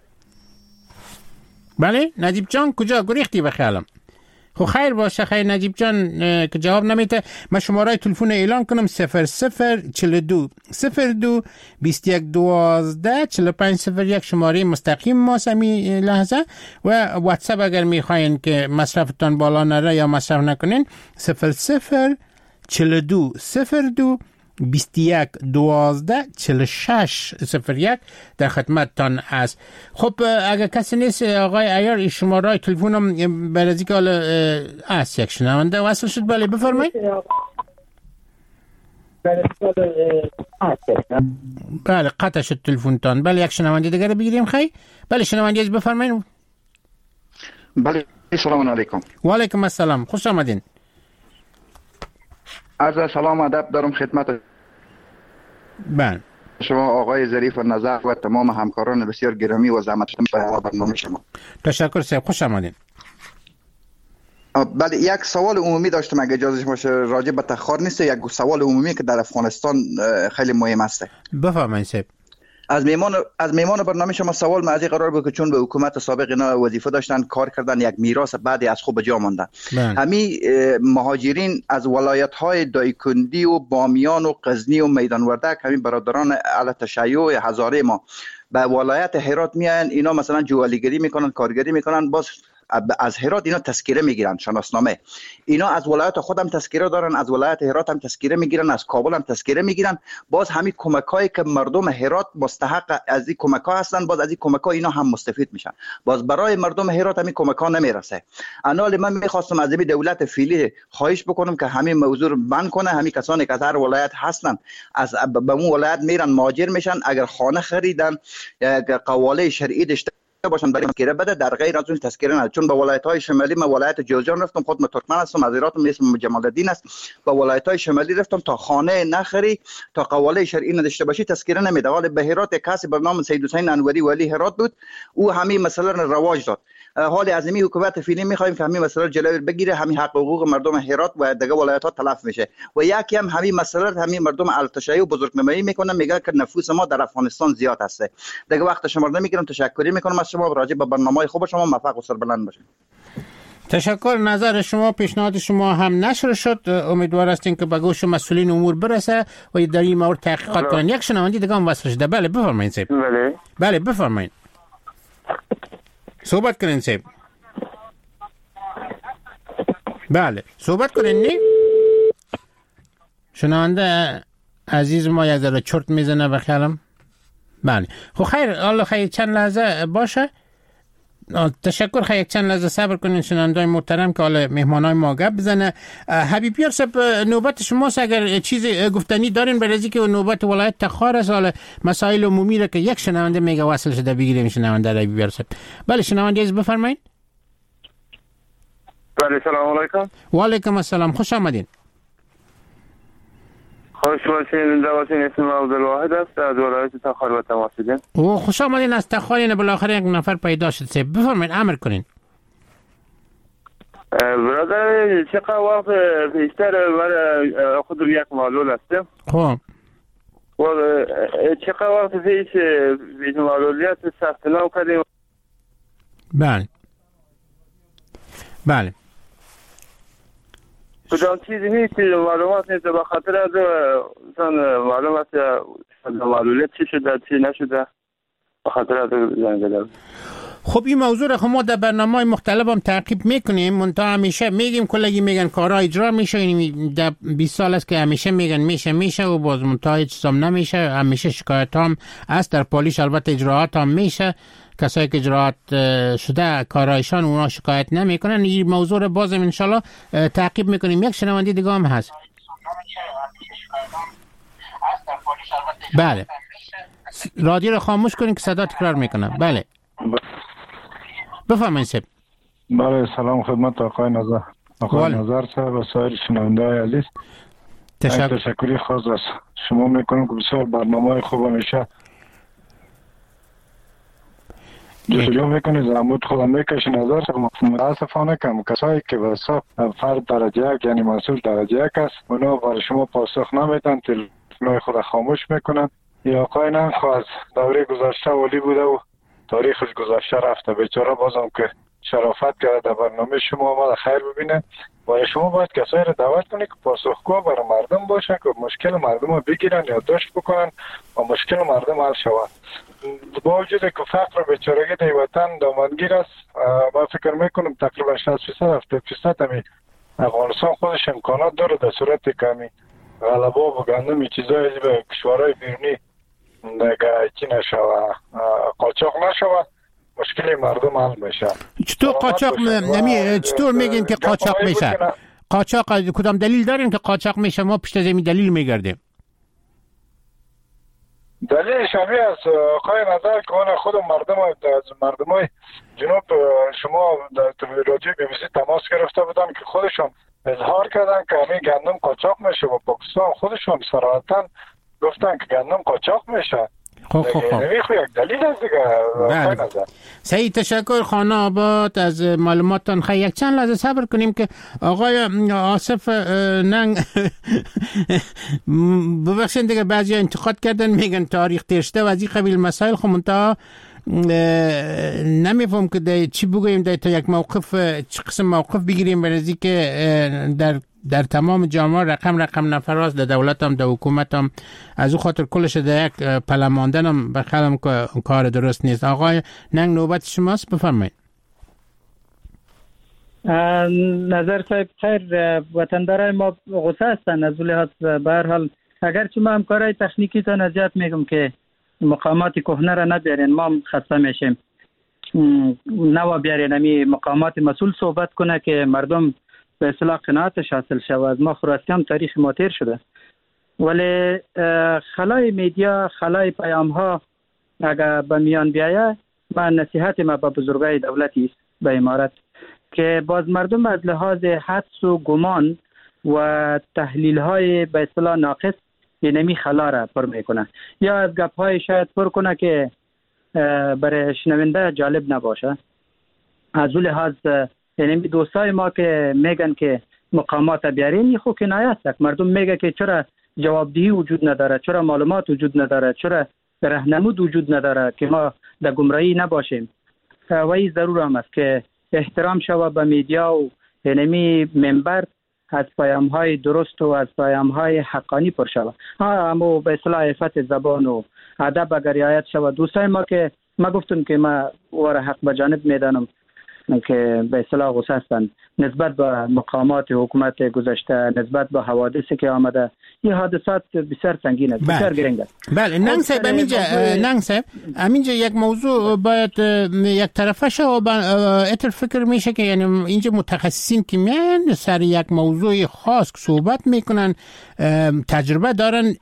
بله نجیب جان کجا گریختی بخیالم؟ خب خیر باشه خیر نجیب جان که جواب نمیده. من شماره تلفن اعلان کنم: صفر صفر چهل و دو صفر دو بیست و یک دوازده چهل و پنج صفر یک شماره مستقیم ما سمی لحظه. و واتساپ اگر میخواین که مصرفتان بالا نره یا مصرف نکنین: صفر صفر چهل و دو صفر دو بیست و یک دوازده چهل و شش صفر یک در خدمتتان است. خب اگر کسی نیست آقای عیار شماره تلفنم برازی که حالا است یک شنونده وصل شد. بله بفرمایید. بله قطع شد تلفنتان. بله یک شنونده دیگر بگیریم. خیلی بله شنونده بفرمایید. بله سلام علیکم. و علیکم السلام، خوش آمدین. عرض سلام و ادب دارم خدمت بله شما آقای ظریف نظر و تمام همکاران بسیار گرامی و زحمتشون به برنامه شما. تشکر صاحب، خوش آمدین. بله یک سوال عمومی داشتم اگه اجازه باشه، راجع به تخار نیست، یک سوال عمومی که در افغانستان خیلی مهم است. بفرمایید صاحب. از میمان از میمان برنامه شما سوال من از این قرار بود که چون به حکومت سابق اینا وظیفه داشتن کار کردن، یک میراث بعدی از خوب جا ماندن. همین مهاجرین از ولایت های دایکندی و بامیان و غزنی و میدان وردک، همین برادران اهل تشیع هزاره ما به ولایت هرات میاین، اینا مثلا جوالیگری میکنن، کارگری میکنن، باز از هرات اینا تذکره میگیرن، شناسنامه. اینا از ولایت خودم تذکره دارن، از ولایت هرات هم تذکره میگیرن، از کابل هم تذکره میگیرن. باز همین کمکایی که مردم هرات مستحق از این کمک‌ها هستن، باز از این کمک‌ها اینا هم مستفید میشن. باز برای مردم هرات همین کمک‌ها نمیرسه. انال من میخواستم از این دولت فعلی خواهش بکنم که همین موضوع رو بند کنه. همین کسانی که از هر ولایت هستن از به اون ولایت میرن، مهاجر میشن، اگر خانه خریدن قواله شرعی داشته باشن برای تذکره بده، در غیر از اون تذکره نداره. چون به ولایت‌های شمالی من ولایت جوزجان رفتم، خود من ترکمن هستم، از ایراتم، اسمم جمال الدین است. به ولایت‌های شمالی رفتم تا خانه نخری، تا قواله شرعی نداشته باشی تذکره نمیده. ولی به هرات کسی به نام سید حسین انوری ولی هرات بود، او همین مسئله را رواج داد. حال از این حکومت فعلی می‌خوایم که همین مسئله جلوی بگیره، همین حق حقوق مردم هرات و دیگه ولایت‌ها تلف میشه. و یکی هم همین مسئله همین مردم التشیع و بزرگنمایی میکنه، میگه که نفوس ما در افغانستان زیاد هست. دیگه وقت شما رو نمیگیرم، تشکری میکنم از شما، راجع به برنامه خوب شما موفق و سربلند باشید. تشکر. نظر شما، پیشنهاد شما هم نشر شد. امیدوار هستیم که به گوش مسئولین امور برسه و در این مورد تحقیقات کنن. یک شنونده دیگه هم وصل شده. بله بفرمایید سید. بله بله بفرمایید. صحبت کنین سید. بله صحبت کنین. نی شنونده عزیز ما یک ذره چرت میزنه و خیالم. بله خب خیر، الله خیر، چند لحظه باشه. تشکر. خیلی چند لحظه صبر کنین شنوندای محترم که حالا مهمانای ما گپ بزنه. حبیب یار صاحب نوبت شماست، اگر چیزی گفتنی دارین برای اینکه نوبت ولایت تخار است، حالا مسائل عمومی را که یک شنونده میگه وصل شده بگیریم. شنونده حبیب یار صاحب. بله شنونده عزیز بفرمایید. بله سلام علیکم. و علیکم السلام، خوش آمدین. خوش باشین. دواتین اسم عبدالواحد است از ولایت تخار و تماس دیدین. او خوش آمدین از تخار. این بالاخره یک نفر پیدا شد. سه بفرمایید، امر کنین. برادر چقدر وقت پیشتر من خود یک معلول هستم. خب و چقدر وقت پیش پیش معلولیت ثبت نام کردیم. بله بله کدام چیزی نیست معلومات نیست، به خاطر از معلومات معلولیت چی شده چی نشده، به خاطر از زنگ زدم. خب این موضوع را ما در برنامه‌های مختلف هم تعقیب میکنیم. منتها همیشه میگیم کلگی میگن کارا اجرا میشه. این در بیست سال است که همیشه میگن میشه میشه و باز منتها هیچ چیزام نمیشه. همیشه شکایت هم است در پالیش، البته اجراات هم میشه. کسایی که اجراات شده کارایشان اونا شکایت نمیکنن. این موضوع را بازم ان شاءالله تعقیب میکنیم. یک شنونده دیگه هم هست. بله رادیو رو خاموش کنین که صدا تکرار میکنه. بله بفرمایید سب. بله سلام خدمت آقای نظر آقای نظر صاحب و سایر شنونده های عزیز. تشکر. تشکری خاص از شما میکنم که بسیار برنامه خوب میشه جلو میکنید، زحمت خودم میکشی. نظر متاسفانه کم کسایی که به حساب فرد درجه یک یعنی مسئول درجه یک است اونا برای شما پاسخ نمیدن، تلفن‌های خود خاموش میکنن. یا آقای نخ از دوره گذشته ولی بوده و تاریخش گذشته رفته، بیچاره بازم که شرافت کرده در برنامه شما ما خیر ببینه. و شما باید کسایی رو دعوت کنید که پاسخگو برای مردم باشن که مشکل مردم رو بگیرن یا داشت بکنن و مشکل مردم حل شود. با وجود که فقر و بیچارگی در وطن دامنگیر است، ما فکر میکنم تقریبا شصت درصد هفتاد درصد همین افغانستان خودش امکانات داره در صورت که همین غلبا و گندم چیزایی به کشورهای بیرونی دیگه چی نشود، قاچاق نشود، مشکل مردم حل میشه. چطور قاچاق نمی چطور میگین که قاچاق میشه؟ قاچاق کدام دلیل دارین که قاچاق میشه؟ ما پشت زمین دلیل میگردیم. دلیل شبیه است آقای نظر که اون خود مردم از مردمای جنوب شما در رادیو بی بی سی تماس گرفته بودن که خودشون اظهار کردن که همین گندم قاچاق میشه و پاکستان خودشون صراحتاً گفتن که گندم قاچاق میشه. خب خب خب یک دلیل است دیگه. سعید تشکر خانه آباد از معلوماتتان. خیلی یک چند لحظه صبر کنیم که آقای آصف ننگ ببخشید دیگه بعضی انتقاد کردن میگن تاریخ تیر شده و از این قبیل مسائل. خب منتها نمیفهم که چی بگوییم، تا یک موقف چه قسم موقف بگیریم برای که در در تمام جامعه رقم رقم نفراست، در دولت هم در حکومت هم از او خاطر کلش در یک پله ماندن هم بخیالم که کار درست نیست. آقای ننگ نوبت شماست، بفرمایید. نظر صاحب خیر، وطندارای ما غصه هستن از لحاظ به هر حال اگرچه ما هم کارهای تکنیکی تان ازیاد میگم که مقامات کهنه را نبیارین، ما هم خسته میشیم. نوا بیارین همی مقامات مسئول صحبت کنه که مردم به اصطلاح قناعتش حاصل شود. ما خراستی هم تاریخ ما تیر شده، ولی خلای میدیا، خلای پیام ها اگر به میان بیایه، من نصیحت ما به بزرگای دولتی است به امارت که باز مردم از لحاظ حدس و گمان و تحلیل های به اصطلاح ناقص اینمی خلا را پر میکنه یا از گپ های شاید پر کنه که برای شنونده جالب نباشه. از اون لحاظ اینمی دوستای ما که میگن که مقامات بیارین، خو کنایه است. مردم میگه که چرا جوابدهی وجود نداره، چرا معلومات وجود نداره، چرا راهنمود وجود نداره که ما در گمراهی نباشیم. و این ضرور هم است که احترام شود به میدیا و اینمی منبر از پیام های درست و از پیام های حقانی پر شود. اما به اصطلاح عفت زبان و ادب اگر رعایت شود. دوستای ما که ما گفتم که ما وره حق به جانب میدانم که به اصطلاح غصه هستند نسبت به مقامات حکومت گذشته، نسبت به حوادثی که آمده. این حادثات بسیار سنگین است، بسیار گرنگ است. بله ننگ صاحب، همینجا ننگ صاحب همینجا یک موضوع باید یک طرفه شو و اتر فکر میشه که یعنی اینجا متخصصین که میان سر یک موضوع خاص صحبت میکنن، تجربه دارن،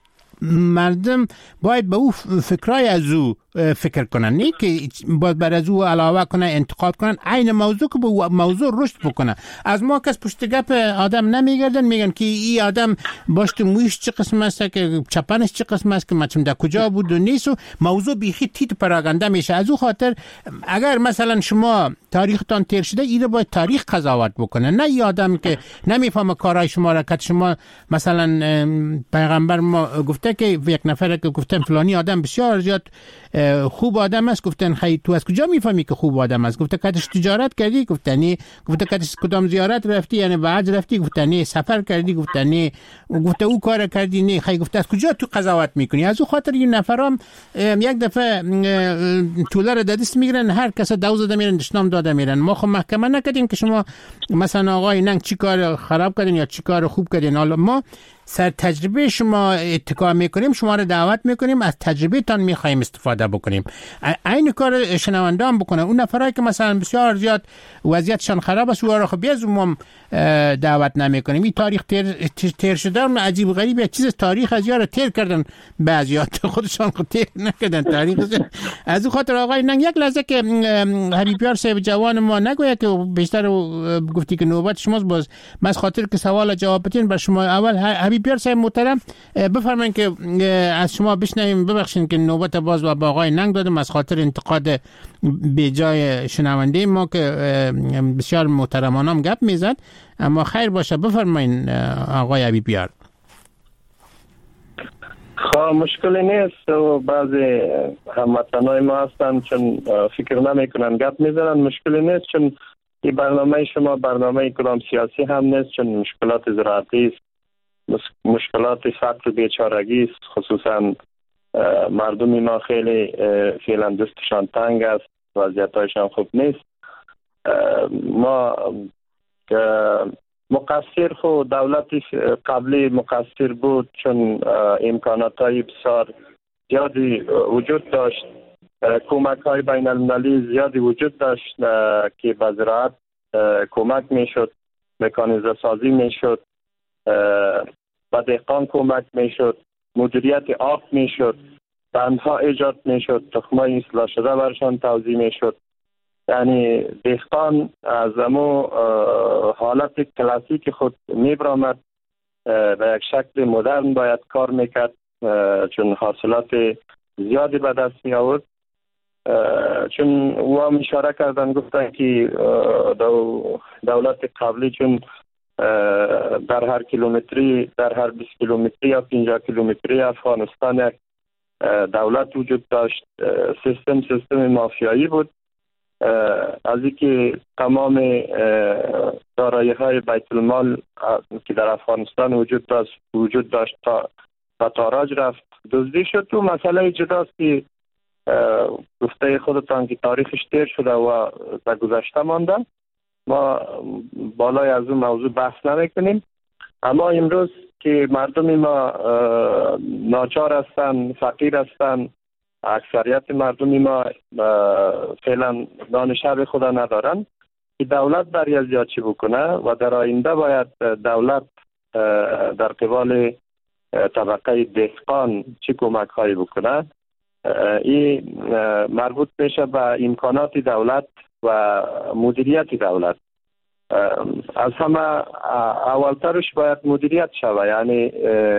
مردم باید به او فکرای از او فکر کنن، نه که باید بر از او علاوه کنن، انتقاد کنن. عین موضوع که به موضوع رشد بکنه. از ما کس پشت گپ آدم نمیگردن، میگن که این آدم باشت مویش چه قسم است، که چپنش چه قسم است، که مچم در کجا بود و نیست و موضوع بیخی تیت پراگنده میشه. از او خاطر اگر مثلا شما تاریختان تیر شده، این باید تاریخ قضاوت بکنه، نه این آدم که نمیفهمه کارهای شما را. که شما مثلا پیغمبر ما گفته که یک نفر که گفتن فلانی آدم بسیار زیاد خوب آدم است، گفتن خیلی تو از کجا میفهمی که خوب آدم است؟ گفته کاتش تجارت کردی؟ گفتنی. گفته کاتش کدام زیارت رفتی؟ یعنی بعد رفتی؟ گفتنی. سفر کردی؟ گفتنی. گفته او کار کردی؟ نه. خیلی گفته از کجا تو قضاوت میکنی؟ از او خاطر این نفرام یک دفعه توله رو دست میگیرن، هر کس دوز داده میرن، دشنام داده میرن. ما خب محکمه نکردیم که شما مثلا آقای ننگ چی کار خراب کردین یا چی کار خوب کردین. حالا ما سر تجربه شما اتکا میکنیم، شما رو دعوت میکنیم، از تجربه تان میخوایم استفاده بکنیم. این کار شنونده هم بکنه. اون نفرایی که مثلا بسیار زیاد وضعیتشان خراب است، او را خب بیازم هم دعوت نمیکنیم. این تاریخ تیر, تیر شده هم عجیب غریب یک چیز تاریخ از یار تیر کردن، بعضیات خودشان خود تیر نکردن تاریخ. از اون خاطر آقای ننگ یک لحظه که حبیبیار صاحب جوان ما نگویا که بیشتر گفتی که نوبت شماست، باز من خاطر که سوال جواب بدین بر شما. اول حبیبیار صاحب محترم بفرمایید که از شما بشنویم. ببخشید که نوبت باز با آقای ننگ دادم از خاطر انتقاد به جای شنونده ما که بسیار محترمانه هم گپ میزد، اما خیر باشه. بفرمایید آقای حبیبیار. خب مشکلی نیست و بعضی هموطنای ما هستن چون فکر نمیکنن گپ میزنن. مشکلی نیست چون این برنامه شما برنامه کدام سیاسی هم نیست، چون مشکلات زراعتی است، مشکلات فقر و بیچارگی است. خصوصا مردم ما خیلی فعلا دستشان تنگ است، وضعیتشان خوب نیست. ما مقصر خود دولت قبلی مقصر بود چون امکانات های بسیار زیادی وجود داشت، کمک های بین المللی زیادی وجود داشت که به زراعت کمک میشد، مکانیزه سازی میشد، به دهقان کمک میشد، مدیریت آب میشد، بندها ایجاد میشد، تخمای اصلاح شده برشان توزیع میشد. یعنی دهقان از امو حالت کلاسیک خود میبرامد به یک شکل مدرن باید کار میکرد، چون حاصلات زیادی به دست می آورد، چون او هم اشاره کردن گفتن که دولت قبلی چون در هر کیلومتری در هر بیست کیلومتری یا پنجاه کیلومتری افغانستان یک دولت وجود داشت، سیستم سیستم مافیایی بود، از اینکه تمام دارایی های بیت المال که در افغانستان وجود داشت وجود داشت تا به تاراج رفت دزدی شد. تو مسئله جداست که گفته خودتان که تاریخش تیر شده و در گذشته مانده، ما بالای از اون موضوع بحث نمیکنیم. اما امروز که مردم ما ناچار هستند، فقیر هستند، اکثریت مردم ما فعلا نان شب خود ندارن، که دولت برای زیاد چی بکنه و در آینده باید دولت در قبال طبقه دهقان چی کمک هایی بکنه. این مربوط میشه به امکانات دولت و مدیریت دولت. از همه اولترش باید مدیریت شود، یعنی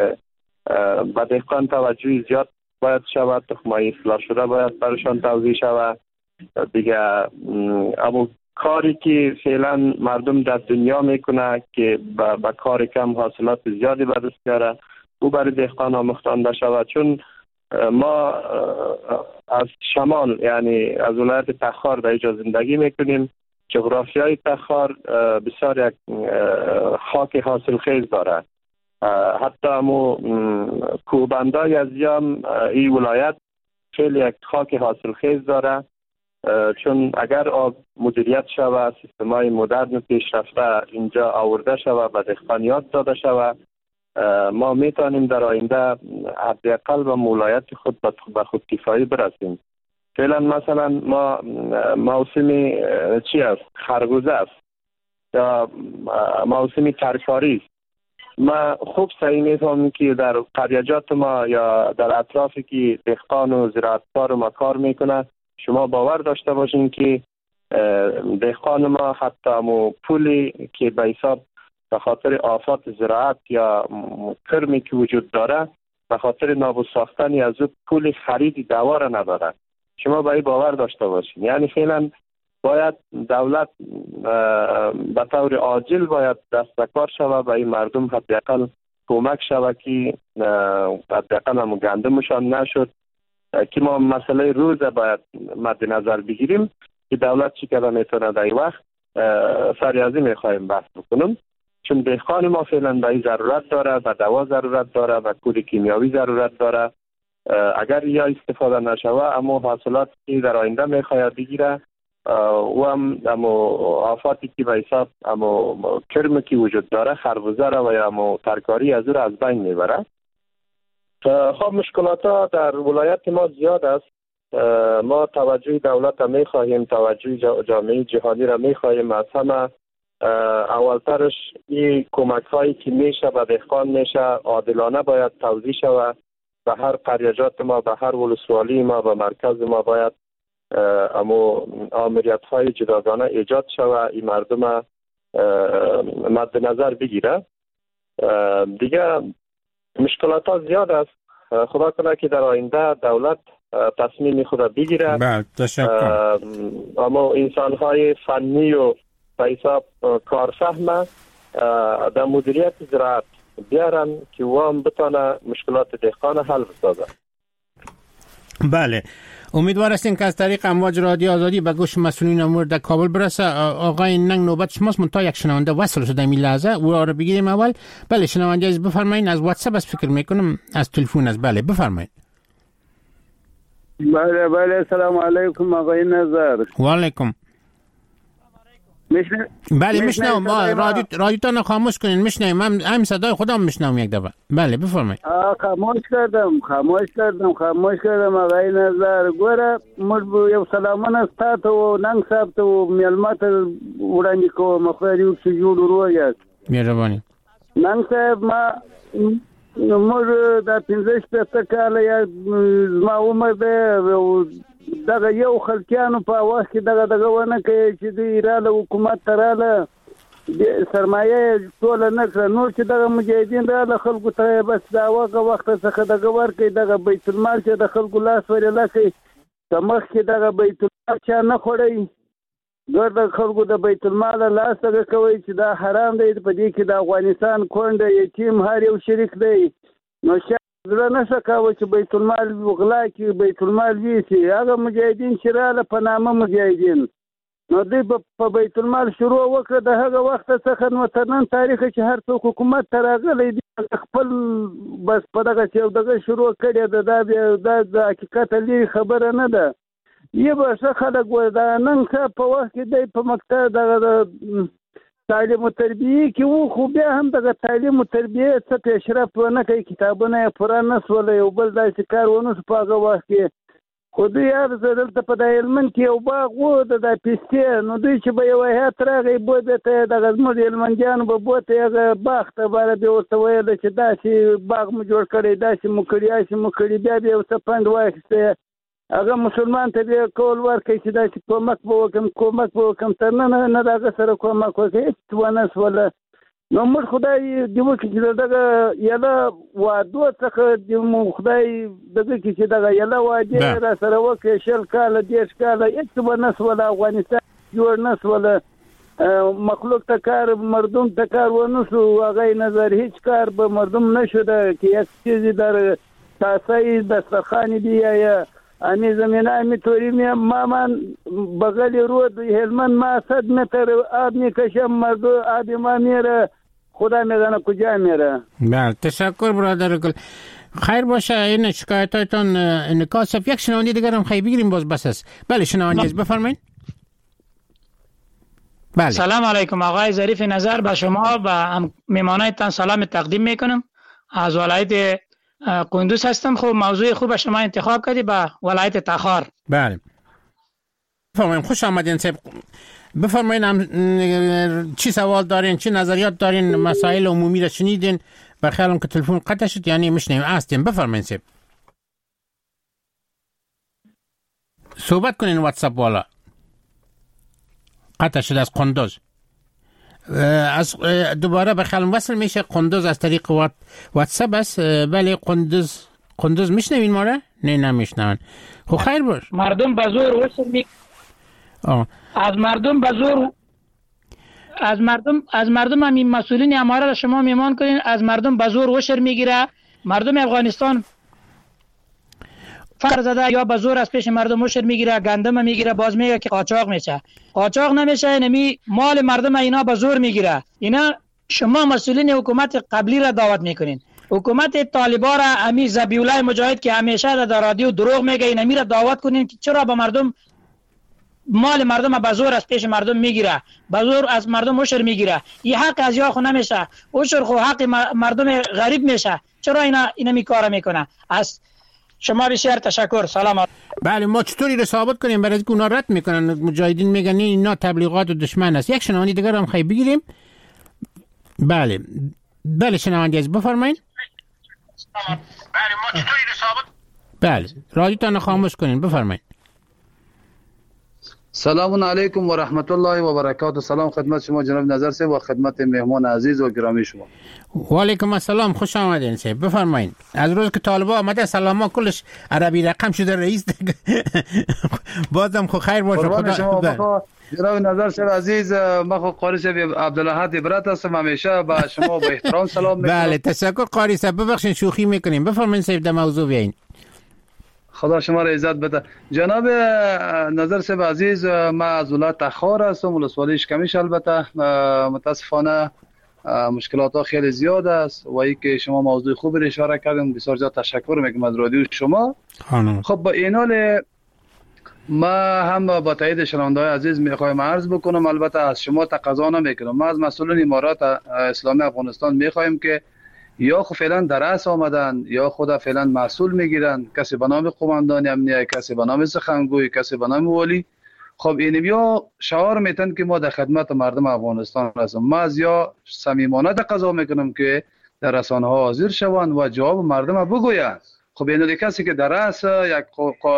به دهقان توجه زیاد باید شود، تخمای اصلاح شده باید برشان توزیع شود دیگه. اما کاری که فعلا مردم در دنیا میکنه که با کار کم حاصلات زیادی به دست بیاره، او برای دهقان آموختانده شود. چون ما از شمال یعنی از ولایت تخار در اینجا زندگی میکنیم. جغرافیای تخار بسیار یک خاک حاصل خیز داره، حتی همو کوهبندای از یام این ولایت خیلی یک خاک حاصل خیز داره، چون اگر آب مدیریت شود، سیستمای مدرن پیشرفته اینجا آورده شود، به دهقانیات داده شود، ما میتونیم در آینده حداقل به ولایت خود به خودکفایی برسیم. فعلا مثلا ما موسم چی است؟ خربوزه است یا موسم ترکاری است. ما خوب سعی میکنم که در قریجات ما یا در اطرافی که دهقان و زراعتکار ما کار میکنه، شما باور داشته باشین که دهقان ما حتی مو پولی که به حساب به خاطر آفات زراعت یا کرمی که وجود داره، به خاطر نابود ساختنی از او پول خرید دواره نداره. شما باید باور داشته باشین. یعنی فعلا باید دولت به طور عاجل باید دست به کار شود و این مردم حداقل کمک شود که حداقل هم گندمشان نشد، که ما مسئله روز باید مد نظر بگیریم که دولت چی کده میتونه در این وقت. سریازی میخوایم بحث بکنم، چون دهقان ما فعلا به این ضرورت داره، به دوا ضرورت داره، به کود کیمیاوی ضرورت داره. اگر یا استفاده نشوه اما حاصلات که در آینده میخواید بگیره و هم آفاتی که به حساب اما کرم که وجود داره، خربوزه را و یا اما ترکاری از او را از بین میبره. خب مشکلات ها در ولایت ما زیاد است. ما توجه دولت را میخواهیم، توجه جامعه جهانی را میخواهیم. از همه اولترش این کمک هایی که میشه به دهقان میشه عادلانه باید توزیع شود. به هر قریجات ما، به هر ولسوالی ما، به مرکز ما باید اما آمریت های جداگانه ایجاد شود، این مردم مد نظر بگیره. دیگه مشکلات ها زیاد است. خدا کنه که در آینده دولت تصمیم خود بگیره. بله تشکر. اما انسان های فنی و به حساب کارفهم در مدیریت زراعت بیارن که وام بتانه مشکلات دهقان حل بسازه. بله، امیدوار هستیم که از طریق امواج رادیو آزادی به گوش مسئولین امور در کابل برسه. آقای ننگ نوبت شماست، منتها یک شنونده وصل شده این لحظه، او را بگیریم اول. بله شنونده عزیز بفرمایید. از واتساپ از فکر میکنم، از تلفن است. بله بفرمایید. بله بله سلام علیکم آقای نظر. و علیکم. میشنم؟ بله میشنم. رادیو رادیوتون خاموش کنین، میشنم. من هم صدای خودم میشنم یک دفعه. بله بفرمایید. خاموش کردم خاموش کردم خاموش کردم آقای نظر. ګوره موږ یو سلامونه ستاسو او ننګ صاحب ته میلمه ته وړاندې کوم. خدای دې وکړي جوړ روغ یاست. مهرباني. ننګ صاحب ما موږ د پنځه شپږ کاله یا زما عمر دی، دغه یو خلکیانو په وخت کې دغه دغه ونه کوي چې دوی راله حکومت ته راله سرمایه ټول نه کړ. نور چې دغه مجاهدین را خلکو ته بس دا وغه وخت څخه دغه ورکې دغه بیت المال چې د خلکو لاس ورې لکه تمخ کې دغه بیت المال چا نه خوړی ګرد خلکو د بیت المال لاس ته کوي چې دا حرام دی. په دې کې د افغانستان کونډه یتیم هر یو شریک دی. نو زړه نشه کاوه چې بیت المال وغلا کې بیت المال ویسي. هغه مجاهدین چې رااله په نامه مجاهدین نو دوی په بیت المال شروع وکړه. د هغه وخت څخه نو تر نن تاریخ چې هر څوک حکومت ته راغلی دی خپل بس په دغه چې دغه شروع کړی ده. دا د حقیقت لري خبره نه ده. یه به ښه خلک وایي دا نن ښه په وخت کې دی په مکتب دغه تعلیم و تربیه کې وو، خو بیا هم دغه تعلیم و تربیه څه پیشرفت ونه کوي. کتابونه یې پوره نه سول، یو بل داسې کار ونه شو په هغه وخت کې. خو دوی یاد زه دلته په دا هلمند کې یو باغ و د دا پستې، نو دوی چې به یو هیات راغی بو بیا ته دغه زموږ هلمندیانو به بوته هغه باغ ته باره بیا ورته ویله چې داسې باغ مو جوړ کړی، داسې مو کړي، هسې مو کړي. بیا بیا ورته پند واخیستی هغه مسلمان ته بیا کول ورکړي چې داسې کومک به وکړم کومک به وکړم. تر ننه نه د هغه سره کومک وکړي، هېڅ ونه سوله. نو موږ خدای دې وکړي چې دغه یله وعدو څخه دې مو خدای دغه کړي چې دغه یله وعدې را سره وکړي. شل کاله دېرش کاله هېڅ ونه سوله. افغانستان جوړ نه سوله. مخلوق ته کار مردم ته کار ونه شو. هغه نظر هیچ کار به مردم نشو ده که یک چیزی در تاسای دسترخانی بیا یا امی زمینه امی توری می ما من بغل رود هلمند ما صد متر آب میکشم، مردو آب ما میره خدا میدانه کجا میره. بله تشکر برادر گل. خیر باشه. این شکایتاتون انعکاس. یک شنوندی دیگر هم خیلی بگیریم باز بس است. بله شنوندی از بفرمایید. بله سلام علیکم آقای ظریف نظر، به شما و میمانایتان سلام تقدیم میکنم. از ولایت قندوز هستم. خب موضوع خوب شما انتخاب کردی با ولایت تخار. بله بفرمایید. خوش آمدین صاحب. بفرمایید هم چی سوال دارین، چی نظریات دارین، مسائل عمومی را شنیدین؟ بخیالم که تلفن قطع شد یعنی میشنیم هستیم. بفرمایید صاحب صحبت کنین. واتساپ والا قطع شد از قندوز. از دوباره به خیالم وصل میشه. قندوز از طریق وات واتساپ است. ولی قندوز قندوز میشنوین ما را؟ نه نمیشنون. خب خیر باش. مردم به زور وصل می آه. از مردم به زور از مردم از مردم هم این مسئولین اماره را شما میمان کنین. از مردم به زور وشر میگیره. مردم افغانستان فقر زده یا به زور از پیش مردم وشر میگیره، گندم میگیره، باز میگه که قاچاق میشه. قاچاق نمیشه، نمی مال مردم اینا به زور میگیره. اینا شما مسئولین حکومت قبلی را دعوت میکنین. حکومت طالبان را امی ذبیحالله مجاهد که همیشه در رادیو دروغ میگه اینا میره دعوت کنین که چرا به مردم مال مردم به زور از پیش مردم میگیره، به زور از مردم وشر میگیره. این حق از یا خو نمیشه، وشر خو حق مردم غریب میشه. چرا اینا اینا میکاره میکنه؟ از شما بسیار تشکر. سلام. بله ما چطوری رو ثابت کنیم؟ برای اینکه اونا رد میکنن. مجاهدین میگن اینا تبلیغات و دشمن است. یک شنوندی دیگر هم خیلی بگیریم. بله بله شنوندی از بفرمایید. بله ما چطوری رو ثابت بله رادیوتون خاموش کنین. بفرمایید. سلام علیکم و رحمت الله و برکاته. سلام خدمت شما جناب نظر صاحب و خدمت مهمان عزیز و گرامی شما. و علیکم السلام، خوش آمدین صاحب. بفرمایید. از روز که طالبا آمده سلاما کلش عربی رقم شده رئیس. بازم خو خیر باشه. خدا شما. جناب نظر صاحب عزیز، ما خو قاری صاحب عبدالاحد عبرت هستم. همیشه با شما با احترام سلام میکنم. بله تشکر قاری صاحب. ببخشید شوخی میکنیم. بفرمایید صاحب در موضوع بیاین. خدا شما را عزت بده. جناب نظر صاحب عزیز، ما از ولایت تخار هستم، ولسوالی اشکمیش. البته متاسفانه مشکلات ها خیلی زیاد است و ای که شما موضوع خوب را اشاره کردیم. بسیار زیاد تشکر میگم از رادیو شما. خانم. خب با این حال ما هم با تایید شنونده‌های عزیز میخوایم عرض بکنم، البته از شما تقاضا نمیکنم. ما از مسئولین امارات اسلامی افغانستان میخوایم که یا خود فعلا در رأس آمدن یا خود فعلا مسئول میگیرن، کسی به نام قماندان امنیه، کسی به نام سخنگوی، کسی به نام والی. خب این بیا شعار میتن که ما در خدمت مردم افغانستان هستیم. ما از یا صمیمانه تقاضا میکنم که در رسانه ها حاضر شوند و جواب مردم بگویند. خب این کسی که در رأس یک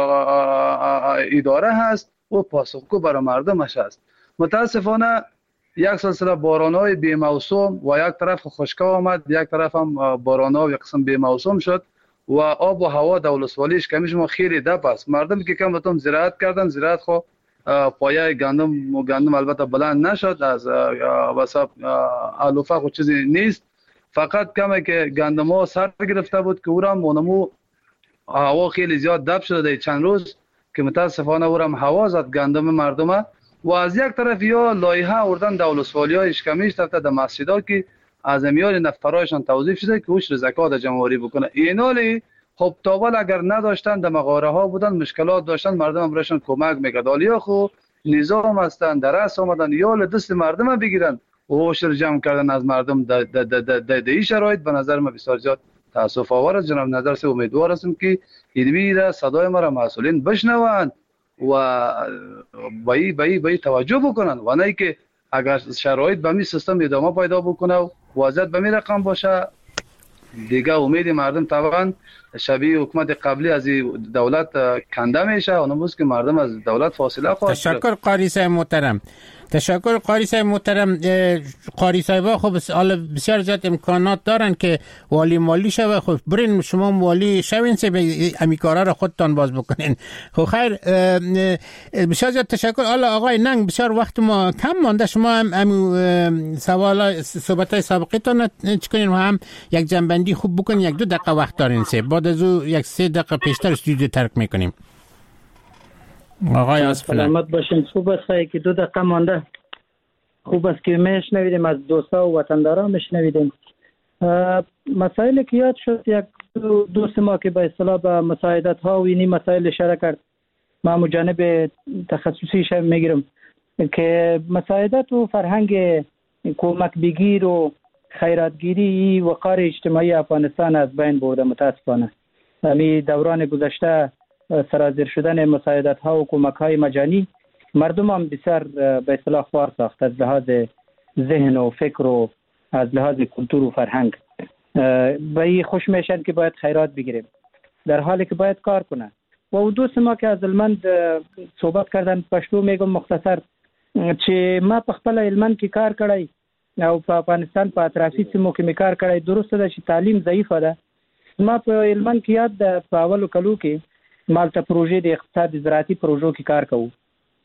اداره هست و پاسخگو برای مردمش است. متاسفانه یک سلسله باران‌های بی موسم و یک طرف خشکی آمد، یک طرف هم باران‌ها یک قسم بی موسم شد و آب و هوا در ولسوالیش کمیش ما خیلی دپ است. مردم که کم بتون زراعت کردن، زراعت خو پایه گندم و گندم البته بلند نشد، از وسط علوفه خود چیزی نیست، فقط کمی که گندم ها سر گرفته بود که اورم مونمو هوا خیلی زیاد دپ شده در چند روز که متاسفانه اورم هوا زد گندم مردم. و از یک طرف یا لایحه آوردن در ولسوالی های اشکمیش طرف در مسجدها که از میان نفرایشان توظیف شده که عشر زکات جمهوری بکنه. اینالی خب تاول اگر نداشتن در مغاره ها بودن، مشکلات داشتن، مردم هم برایشان کمک میکرد. حالا خو نظام هستن در رأس آمدن یا دست مردم بگیرن و عشر جمع کردن از مردم در در این شرایط به نظر من بسیار زیاد تاسف آور است. جناب نظر سے امیدوار هستم که اینمی را صدای ما را مسئولین بشنوند و بایی بایی بایی توجه بکنن و نه که اگر شرایط به می سیستم ادامه پیدا بکنه و وضعیت به می رقم باشه دیگه امید مردم طبعا شبیه حکومت قبلی از دولت کنده میشه، اونموز که مردم از دولت فاصله خواهد. تشکر قاری صاحب محترم. تشکر قاری صاحب محترم. قاری صاحب خب بسیار زیاد امکانات دارن که والی مالی شوه، خب برین شما والی شوین سه امیکارا رو خودتان باز بکنین. خب خیر، بسیار زیاد تشکر. حالا آقای ننگ بسیار وقت ما کم مانده، شما هم ام سوال صحبت های سابقه تان چکنین و هم یک جنبندی خوب بکنین. یک دو دقیقه وقت دارین سه، بعد از او یک سه دقیقه پیشتر استودیو ترک میکنیم. آقای آصف سلامت باشین. خوب است که دو دقیقه مانده، خوب است که میشنویدیم از دوستا و وطنداران میشنویدیم. مسائل که یاد شد، یک دوست ما که به اصطلاح به مساعدت ها و اینی مسائل اشاره کرد، ما جانب تخصصیش میگیرم که مساعدت و فرهنگ کمک بگیر و خیراتگیری وقار اجتماعی افغانستان از بین برده متاسفانه. همین دوران گذشته سرازیر شدن مساعدت ها و کمک های مجانی مردم هم بسیار به اصطلاح خوار ساخت از لحاظ ذهن و فکر و از لحاظ کلتور و فرهنگ. به این خوش میشن که باید خیرات بگیریم در حالی که باید کار کنن. و دوست ما که از المند صحبت کردن، پشتو میگم مختصر، چې ما په خپل علمند کې کار کړی او په افغانستان په اطرافي سیمو کې می کار کړی. درسته ده چې تعلیم ضعیفه ده. ما په علمند کې یاد ده په اولو کلو کې مالته پروژې د اقتصاد زراعتي پروژو کې کار کوو.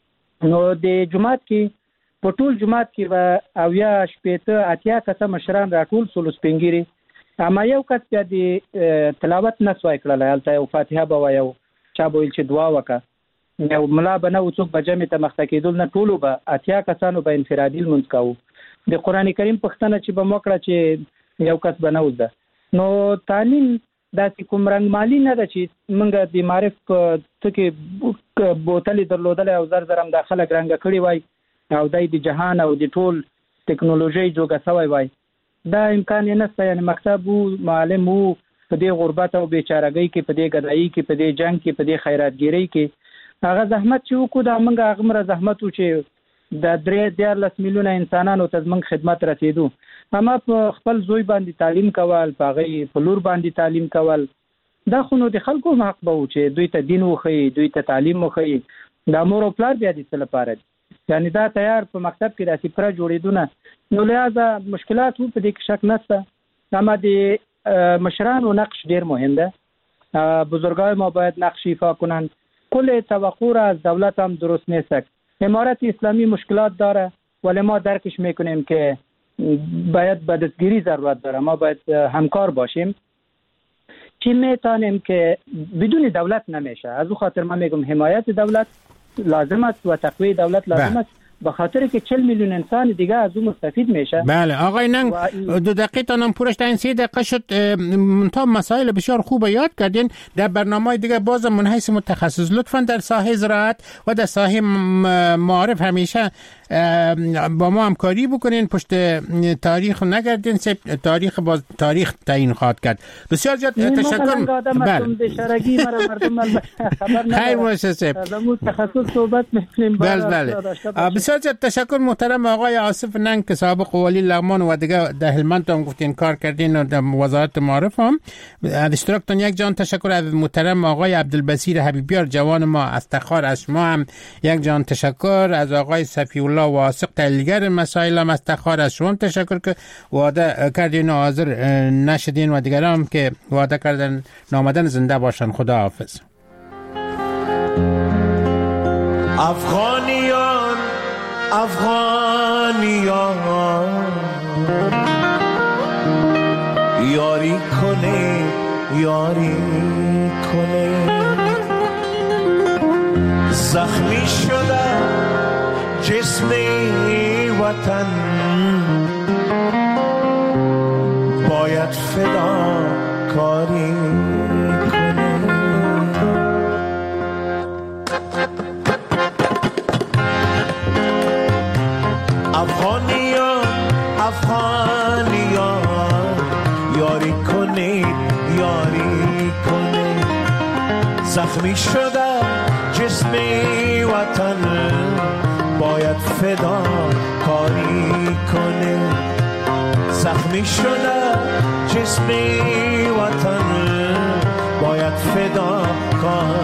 نو د جماعت کې په ټول جماعت کې به اویا شپېته اتیا کسه مشران راټول سول سپینګيري، اما یو کس بیا د تلاوت نه سوای کړل، هلته یو فاتحه به وایو، چا به ویل چې دعا وکړه، یو ملا به نه و څوک به جمع ته مخته کېدل نه، ټولو به اتیا کسانو به انفرادي لمونځ کوو. د قرآن کریم پوښتنه چې به مو کړه چې یو کس به نه وزده. نو تعلیم داسې کوم رنګ مالي نه ده چې موږ د معرف په څه کې بوتلې درلودلی او زر زر هم دا خلک رنګه کړي وای او دی د جهان او د ټول ټکنالوژۍ جوګه سوی وای. دا امکان یې نشته. یعنې مکتب و، معلم و، په دې غربت او بیچارګۍ کې، په دې ګدایي کې، په دې جنګ کې، په دې خیراتګیرۍ کې هغه زحمت چې وکړو، دا موږ هغومره زحمت و چې د درې دیارلس میلیونه انسانانو ته زموږ خدمت رسېدو. اما په خپل زوی باندې تعلیم کول، په هغې په لور باندې تعلیم کول، دا خو نو د خلکو هم حق به و چې دوی ته دین وښیي، دوی ته تعلیم وښیي. دا مور او پلار بیا د څه لپاره دي؟ یعنې دا تیار په مکتب کې داسې پوره جوړېدونه. نو لهذا مشکلات و، په دې کې شک نشته. اما د مشرانو نقش ډیر مهم ده. بزرگای ما باید نقش ایفا کنند. کل توقع را از دولت هم درست نیست. امارت اسلامی مشکلات داره ولی ما درکش میکنیم که باید به دستگیری ضرورت داره. ما باید همکار باشیم. چی میتونیم که بدون دولت نمیشه. از او خاطر ما میگم حمایت دولت لازم است و تقویت دولت لازم است، به خاطر که چهل میلیون انسان دیگه از اون مستفید میشه. بله آقای ننگ، دو دقیقه تانم پورش تا این سه دقیقه شد. منتها مسائل بسیار خوب یاد کردین. در برنامه دیگه باز من حیث متخصص لطفا در ساحه زراعت و در ساحه معارف همیشه با ما همکاری بکنین، پشت تاریخ نگردین، تاریخ باز تاریخ تعیین خواهد کرد. بسیار زیاد تشکر. بله خیر باشه. تخصص صحبت میکنیم. بله بله. بسیار زیاد تشکر محترم آقای آصف ننگ که سابق والی لغمان و دیگه در هلمند هم گفتین کار کردین و در وزارت معارف هم. از اشتراکتون یک جان تشکر. از محترم آقای عبدالبصیر حبیبیار جوان ما از تخار از شما هم یک جان تشکر. از آقای صفی الله واثق تحلیلگر مسائل هم از تخار از شما تشکر که وعده کردین و حاضر نشدین و دیگر هم که وعده کردن نامدن زنده باشن. خدا حافظ. افغانیان افغانیان یاری کنه یاری کنه زخمی شده جسم وطن باید فدا کاری افغانیان افغانیان یاری کنید یاری کنید زخمی شده جسم وطن باید فدا کاری کنید زخمی شده جسم وطن باید فدا کاری